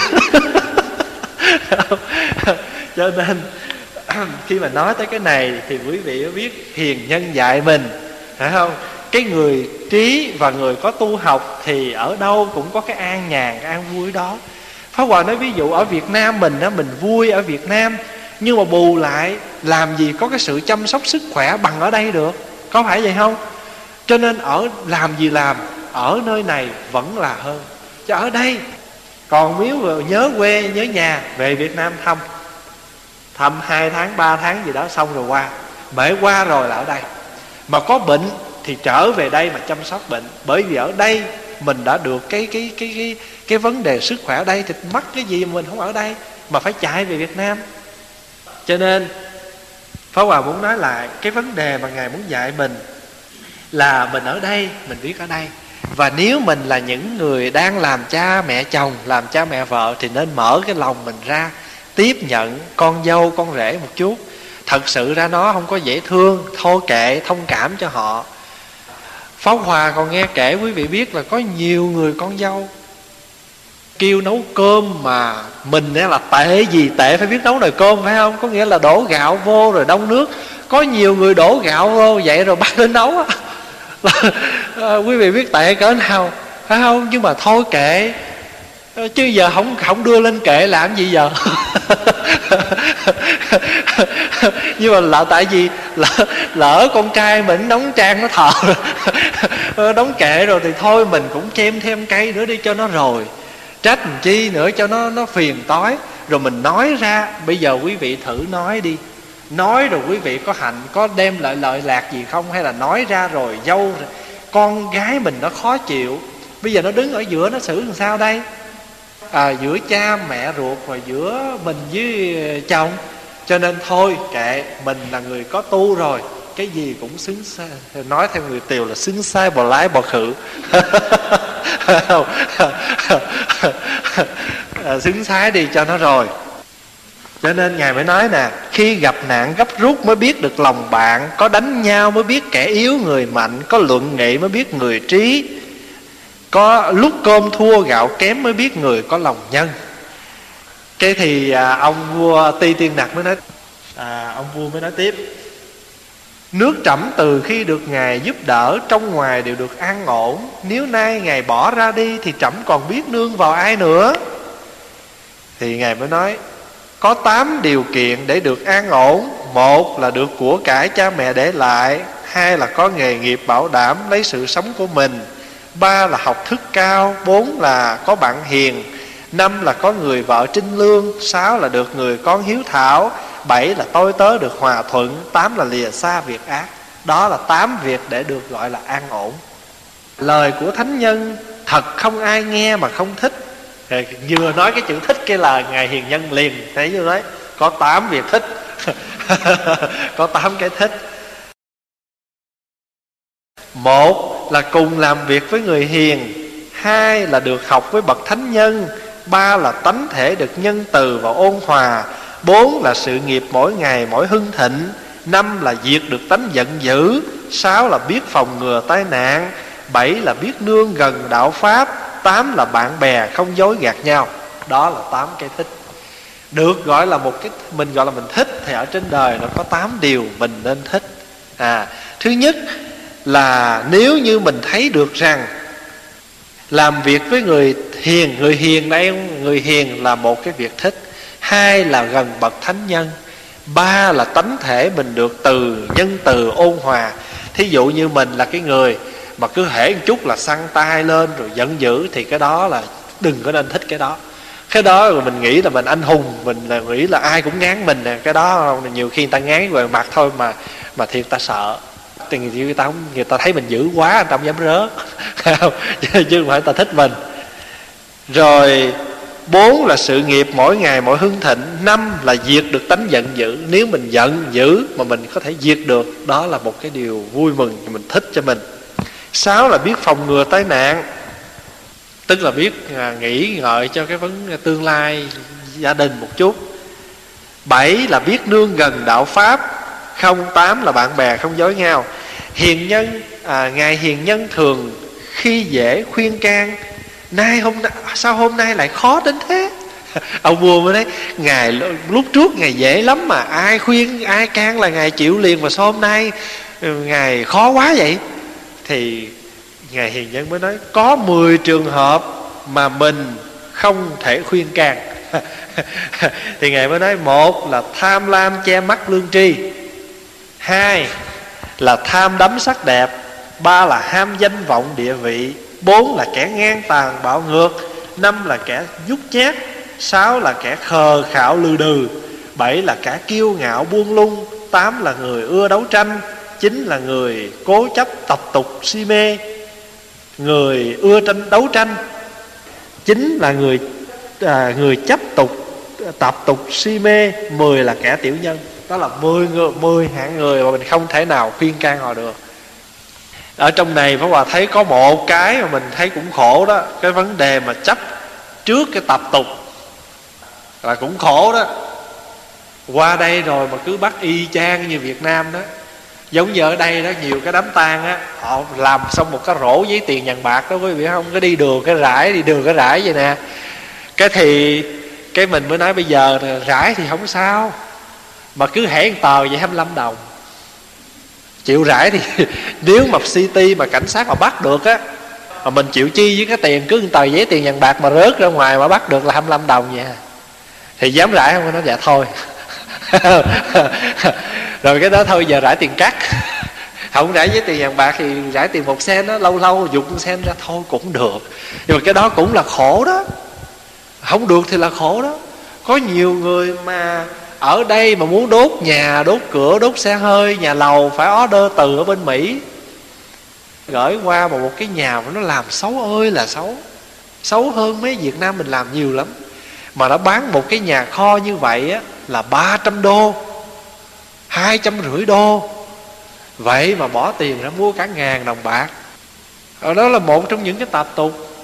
Cho nên khi mà nói tới cái này thì quý vị biết hiền nhân dạy mình, phải không? Cái người trí và người có tu học thì ở đâu cũng có cái an nhàn, cái an vui đó. Pháp Hòa nói ví dụ ở Việt Nam mình á, mình vui ở Việt Nam, nhưng mà bù lại làm gì có cái sự chăm sóc sức khỏe bằng ở đây được, có phải vậy không? Cho nên ở làm gì làm, ở nơi này vẫn là hơn. Chứ ở đây còn nếu nhớ quê nhớ nhà, về Việt Nam thăm 2 tháng 3 tháng gì đó xong rồi qua. Bể qua rồi là ở đây. Mà có bệnh thì trở về đây mà chăm sóc bệnh. Bởi vì ở đây mình đã được cái vấn đề sức khỏe ở đây, thì mắc cái gì mà mình không ở đây mà phải chạy về Việt Nam. Cho nên Pháp Hòa muốn nói lại cái vấn đề mà Ngài muốn dạy mình là mình ở đây, mình biết ở đây. Và nếu mình là những người đang làm cha mẹ chồng, làm cha mẹ vợ, thì nên mở cái lòng mình ra, tiếp nhận con dâu con rể một chút. Thật sự ra nó không có dễ thương, thôi kệ, thông cảm cho họ. Pháp Hòa còn nghe kể quý vị biết là có nhiều người con dâu kêu nấu cơm mà mình là tệ gì tệ phải biết nấu nồi cơm, phải không? Có nghĩa là đổ gạo vô rồi đông nước. Có nhiều người đổ gạo vô vậy rồi bắt lên nấu á. Quý vị biết tệ cỡ nào, phải không? Nhưng mà thôi kệ, chứ giờ không đưa lên kệ làm gì giờ. Nhưng mà là tại vì lỡ con trai mình đóng trang nó thờ đóng kệ rồi thì thôi mình cũng chêm thêm cây nữa đi cho nó rồi, trách làm chi nữa cho nó phiền toái. Rồi mình nói ra, bây giờ quý vị thử nói đi, nói rồi quý vị có hạnh, có đem lại lợi lạc gì không? Hay là nói ra rồi dâu con gái mình nó khó chịu, bây giờ nó đứng ở giữa nó xử làm sao đây? Giữa cha mẹ ruột và giữa mình với chồng. Cho nên thôi kệ, mình là người có tu rồi, cái gì cũng xứng sai. Nói theo người Tiều là xứng sai bò lái bò khự. Xứng xái đi cho nó rồi. Cho nên Ngài mới nói nè, khi gặp nạn gấp rút mới biết được lòng bạn, có đánh nhau mới biết kẻ yếu người mạnh, có luận nghị mới biết người trí, có lúc cơm thua gạo kém mới biết người có lòng nhân. Cái thì ông vua Ti Tiên Nặc mới nói, ông vua mới nói tiếp: nước Trẫm từ khi được Ngài giúp đỡ, trong ngoài đều được an ổn. Nếu nay Ngài bỏ ra đi thì Trẫm còn biết nương vào ai nữa. Thì Ngài mới nói: có 8 điều kiện để được an ổn. Một là được của cải cha mẹ để lại. 2 là có nghề nghiệp bảo đảm lấy sự sống của mình. 3 là học thức cao. 4 là có bạn hiền. 5 là có người vợ trinh lương. 6 là được người con hiếu thảo. 7 là tôi tớ được hòa thuận. 8 là lìa xa việc ác. Đó là 8 việc để được gọi là an ổn. Lời của thánh nhân thật không ai nghe mà không thích. Vừa nói cái chữ thích cái là Ngài Hiền Nhân liền thấy như đấy, có 8 việc thích. Có 8 cái thích. Một là cùng làm việc với người hiền. 2 là được học với bậc thánh nhân. 3 là tánh thể được nhân từ và ôn hòa. 4 là sự nghiệp mỗi ngày mỗi hưng thịnh. 5 là diệt được tánh giận dữ. 6 là biết phòng ngừa tai nạn. 7 là biết nương gần đạo pháp. 8 là bạn bè không dối gạt nhau. Đó là 8 cái thích. Được gọi là một cái, mình gọi là mình thích, thì ở trên đời nó có 8 điều mình nên thích. Thứ nhất là nếu như mình thấy được rằng làm việc với người hiền. Người hiền đây, người hiền là một cái việc thích. 2 là gần bậc thánh nhân. 3 là tánh thể mình được nhân từ ôn hòa. Thí dụ như mình là cái người mà cứ hễ một chút là săn tay lên rồi giận dữ, thì cái đó là đừng có nên thích cái đó. Cái đó rồi mình nghĩ là mình anh hùng, mình là nghĩ là ai cũng ngán mình nè. Cái đó nhiều khi người ta ngán về mặt thôi mà thiệt ta sợ. Thì người ta thấy mình dữ quá, người ta không dám rớ. Chứ không phải ta thích mình. Rồi 4 là sự nghiệp mỗi ngày mỗi hưng thịnh. 5 là diệt được tánh giận dữ. Nếu mình giận dữ mà mình có thể diệt được, đó là một cái điều vui mừng, mình thích cho mình. 6 là biết phòng ngừa tai nạn, tức là biết nghĩ ngợi cho cái vấn tương lai gia đình một chút. 7 là biết nương gần đạo pháp. 8 là bạn bè không dối nhau. Hiền nhân, Ngài Hiền Nhân thường khi dễ khuyên can. Sao hôm nay lại khó đến thế? Ông vua mới nói, Ngài lúc trước Ngài dễ lắm mà ai khuyên ai can là Ngài chịu liền, mà sao hôm nay Ngài khó quá vậy? Thì Ngài Hiền Nhân mới nói, có 10 trường hợp mà mình không thể khuyên can. Thì Ngài mới nói, 1 là tham lam che mắt lương tri. 2 là tham đắm sắc đẹp. 3 là ham danh vọng địa vị. 4 là kẻ ngang tàn bạo ngược. 5 là kẻ nhút nhát. 6 là kẻ khờ khạo lừ đừ. 7 là kẻ kiêu ngạo buông lung. 8 là người ưa đấu tranh. 9 là người cố chấp tập tục si mê, người ưa đấu tranh. 9 là người chấp tập tục si mê. 10 là kẻ tiểu nhân. Đó là 10 hạng người mà mình không thể nào khuyên can họ được. Ở trong này Pháp Hòa thấy có một cái mà mình thấy cũng khổ đó. Cái vấn đề mà chấp trước cái tập tục là cũng khổ đó. Qua đây rồi mà cứ bắt y chang như Việt Nam đó. Giống như ở đây đó, nhiều cái đám tang á, họ làm xong một cái rổ giấy tiền vàng bạc đó, quý vị không? Cái đi đường cái rải vậy nè. Cái mình mới nói bây giờ rải thì không sao, mà cứ hễ tờ vậy 25 đồng chịu rải thì nếu mà city mà cảnh sát mà bắt được á, mà mình chịu chi với cái tiền, cứ tờ giấy tiền vàng bạc mà rớt ra ngoài mà bắt được là 25 đồng vậy, thì dám rải không? Nó dạ thôi. Rồi cái đó thôi, giờ rải tiền cắt. Không rải với tiền vàng bạc thì rải tiền 1 sen đó, lâu lâu dục 1 sen ra thôi cũng được. Nhưng mà cái đó cũng là khổ đó. Không được thì là khổ đó. Có nhiều người mà ở đây mà muốn đốt nhà, đốt cửa, đốt xe hơi, nhà lầu phải order từ ở bên Mỹ gửi qua một cái nhà mà nó làm xấu ơi là xấu. Xấu hơn mấy Việt Nam mình làm nhiều lắm. Mà nó bán một cái nhà kho như vậy á là 300 đô, 250 đô. Vậy mà bỏ tiền ra mua cả 1000 đồng bạc. Đó là một trong những cái tập tục.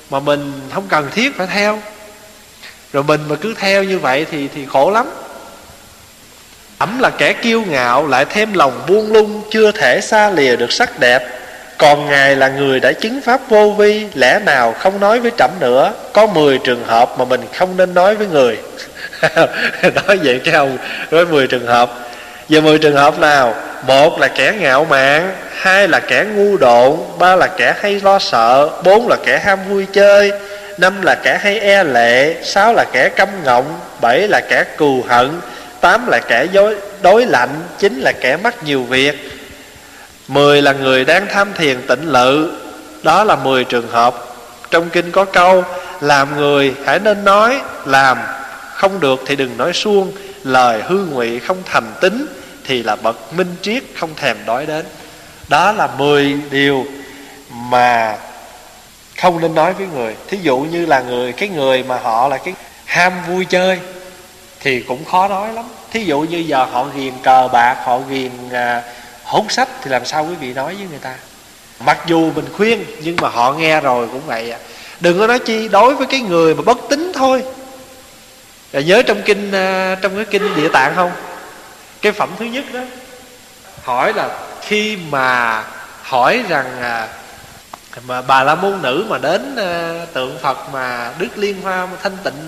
mà mình không cần thiết phải theo. Rồi mình mà cứ theo như vậy thì khổ lắm. Ẩm là kẻ kiêu ngạo, lại thêm lòng buông lung, chưa thể xa lìa được sắc đẹp. Còn Ngài là người đã chứng pháp vô vi, lẽ nào không nói với trẫm nữa? Có 10 trường hợp mà mình không nên nói với người. Nói vậy cái ông nói 10 trường hợp. Giờ 10 trường hợp nào? Một là kẻ ngạo mạn, hai là kẻ ngu độn, ba là kẻ hay lo sợ, bốn là kẻ ham vui chơi, năm là kẻ hay e lệ, sáu là kẻ căm ngọng, bảy là kẻ cừu hận, tám là kẻ đối lạnh, chín là kẻ mắc nhiều việc, 10 là người đang tham thiền tịnh lự. Đó là 10 trường hợp. Trong kinh có câu: làm người hãy nên nói, làm không được thì đừng nói suông. Lời hư ngụy không thành tín, thì là bậc minh triết không thèm đói đến. Đó là 10 điều mà không nên nói với người. Thí dụ như là cái người mà họ là cái ham vui chơi thì cũng khó nói lắm. Thí dụ như giờ họ ghiền cờ bạc, họ ghiền hút sách, thì làm sao quý vị nói với người ta? Mặc dù mình khuyên nhưng mà họ nghe rồi cũng vậy à. Đừng có nói chi đối với cái người mà bất tín thôi. Rồi nhớ trong cái kinh Địa Tạng không? Cái phẩm thứ nhất đó hỏi là khi mà hỏi rằng mà Bà La Môn nữ mà đến tượng Phật mà Đức Liên Hoa Thanh Tịnh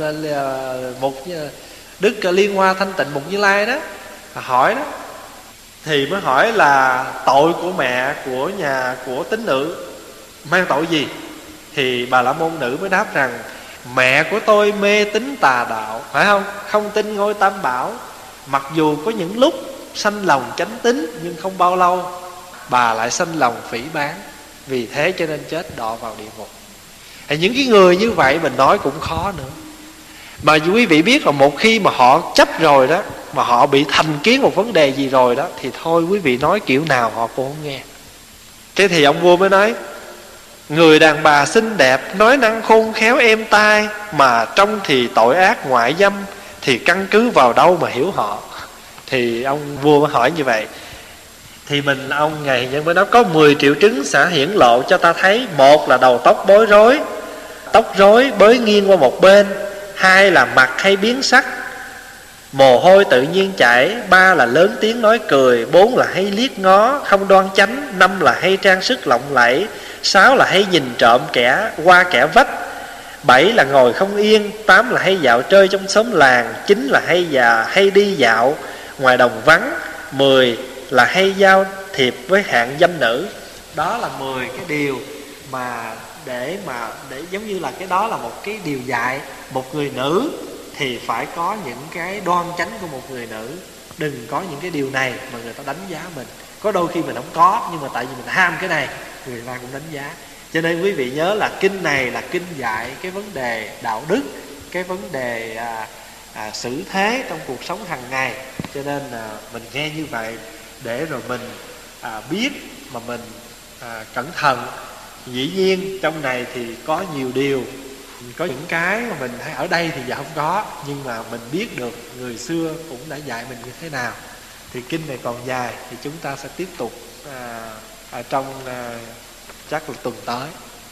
Đức Liên Hoa Thanh Tịnh Mục Như Lai đó, hỏi đó, thì mới hỏi là tội của mẹ của tín nữ mang tội gì? Thì Bà La Môn nữ mới đáp rằng mẹ của tôi mê tín tà đạo, phải không? Không tin ngôi Tam Bảo. Mặc dù có những lúc sanh lòng chánh tín, nhưng không bao lâu bà lại sanh lòng phỉ báng, vì thế cho nên chết đọa vào địa ngục. Những cái người như vậy mình nói cũng khó nữa. Mà quý vị biết là một khi mà họ chấp rồi đó, mà họ bị thành kiến một vấn đề gì rồi đó, thì thôi quý vị nói kiểu nào họ cũng không nghe. Thế thì ông vua mới nói: người đàn bà xinh đẹp, nói năng khôn khéo êm tai, mà trong thì tội ác ngoại dâm, thì căn cứ vào đâu mà hiểu họ? Thì ông vua mới hỏi như vậy. Thì ông Ngài Hiền Nhân mới nói: có 10 triệu chứng sẽ hiển lộ cho ta thấy. Một là đầu tóc bối rối, tóc rối bới nghiêng qua một bên. Hai là mặt hay biến sắc, mồ hôi tự nhiên chảy. Ba là lớn tiếng nói cười. Bốn là hay liếc ngó không đoan chánh. Năm là hay trang sức lộng lẫy. Sáu là hay nhìn trộm qua kẻ vách. Bảy là ngồi không yên. Tám là hay dạo chơi trong xóm làng. Chín là hay đi dạo ngoài đồng vắng. 10 là hay giao thiệp với hạng dâm nữ. Đó là 10 cái điều mà để giống như là cái đó là một cái điều dạy một người nữ thì phải có những cái đoan chánh của một người nữ. Đừng có những cái điều này mà người ta đánh giá mình. Có đôi khi mình không có, nhưng mà tại vì mình ham cái này, người ta cũng đánh giá. Cho nên quý vị nhớ là kinh này là kinh dạy cái vấn đề đạo đức, cái vấn đề xử thế trong cuộc sống hàng ngày. Cho nên mình nghe như vậy để rồi mình biết mà mình cẩn thận. Dĩ nhiên trong này thì có nhiều điều, có những cái mà mình thấy ở đây thì giờ không có, nhưng mà mình biết được người xưa cũng đã dạy mình như thế nào. Thì kinh này còn dài, thì chúng ta sẽ tiếp tục ở trong chắc là tuần tới.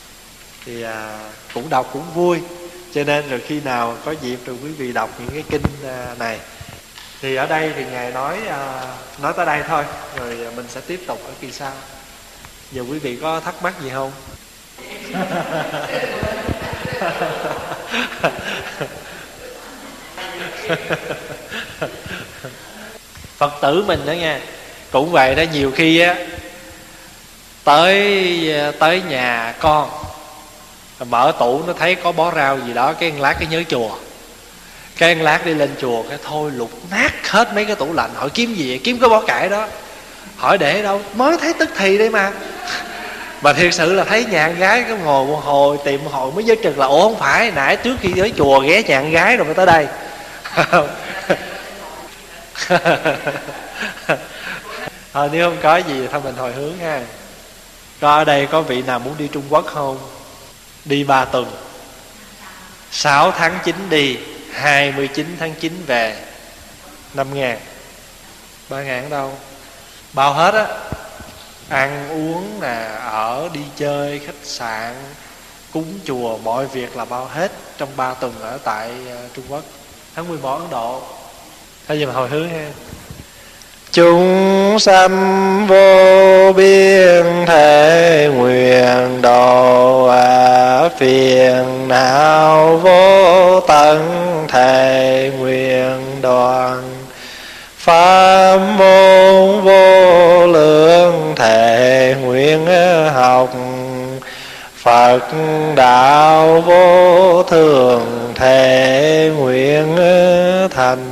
Thì cũng đọc cũng vui, cho nên rồi khi nào có dịp rồi quý vị đọc những cái kinh này. Thì ở đây thì Ngài nói tới đây thôi, rồi mình sẽ tiếp tục ở kỳ sau. Giờ quý vị có thắc mắc gì không? Phật tử mình đó nha, cũng vậy đó. Nhiều khi á tới nhà con, mở tủ nó thấy có bó rau gì đó, cái lát cái nhớ chùa, cái lát đi lên chùa, cái thôi lục nát hết mấy cái tủ lạnh. Hỏi kiếm gì vậy? Kiếm cái bó cải đó. Hỏi để đâu? Mới thấy tức thì đây mà. Mà thiệt sự là thấy nhà con gái cái ngồi một hồi tìm một hồi mới nhớ chừng là ủa không phải nãy trước khi tới chùa ghé nhà con gái rồi mới tới đây. Thôi nếu không có gì thôi mình hồi hướng ha. Có ở đây có vị nào muốn đi Trung Quốc không? Đi 3 tuần, 6 tháng 9 đi, 29 tháng 9 về. 5.000, 3.000 đâu bao hết á. Ăn uống nè, ở đi chơi khách sạn, cúng chùa, mọi việc là bao hết trong 3 tuần ở tại Trung Quốc. Tháng 11 Ấn Độ. Thôi giờ mà hồi hướng ha. Chúng sanh vô biên thể nguyện độ, phiền não vô tận thể nguyện đoàn, pháp môn vô lượng thể nguyện học, Phật đạo vô thường thể nguyện thành.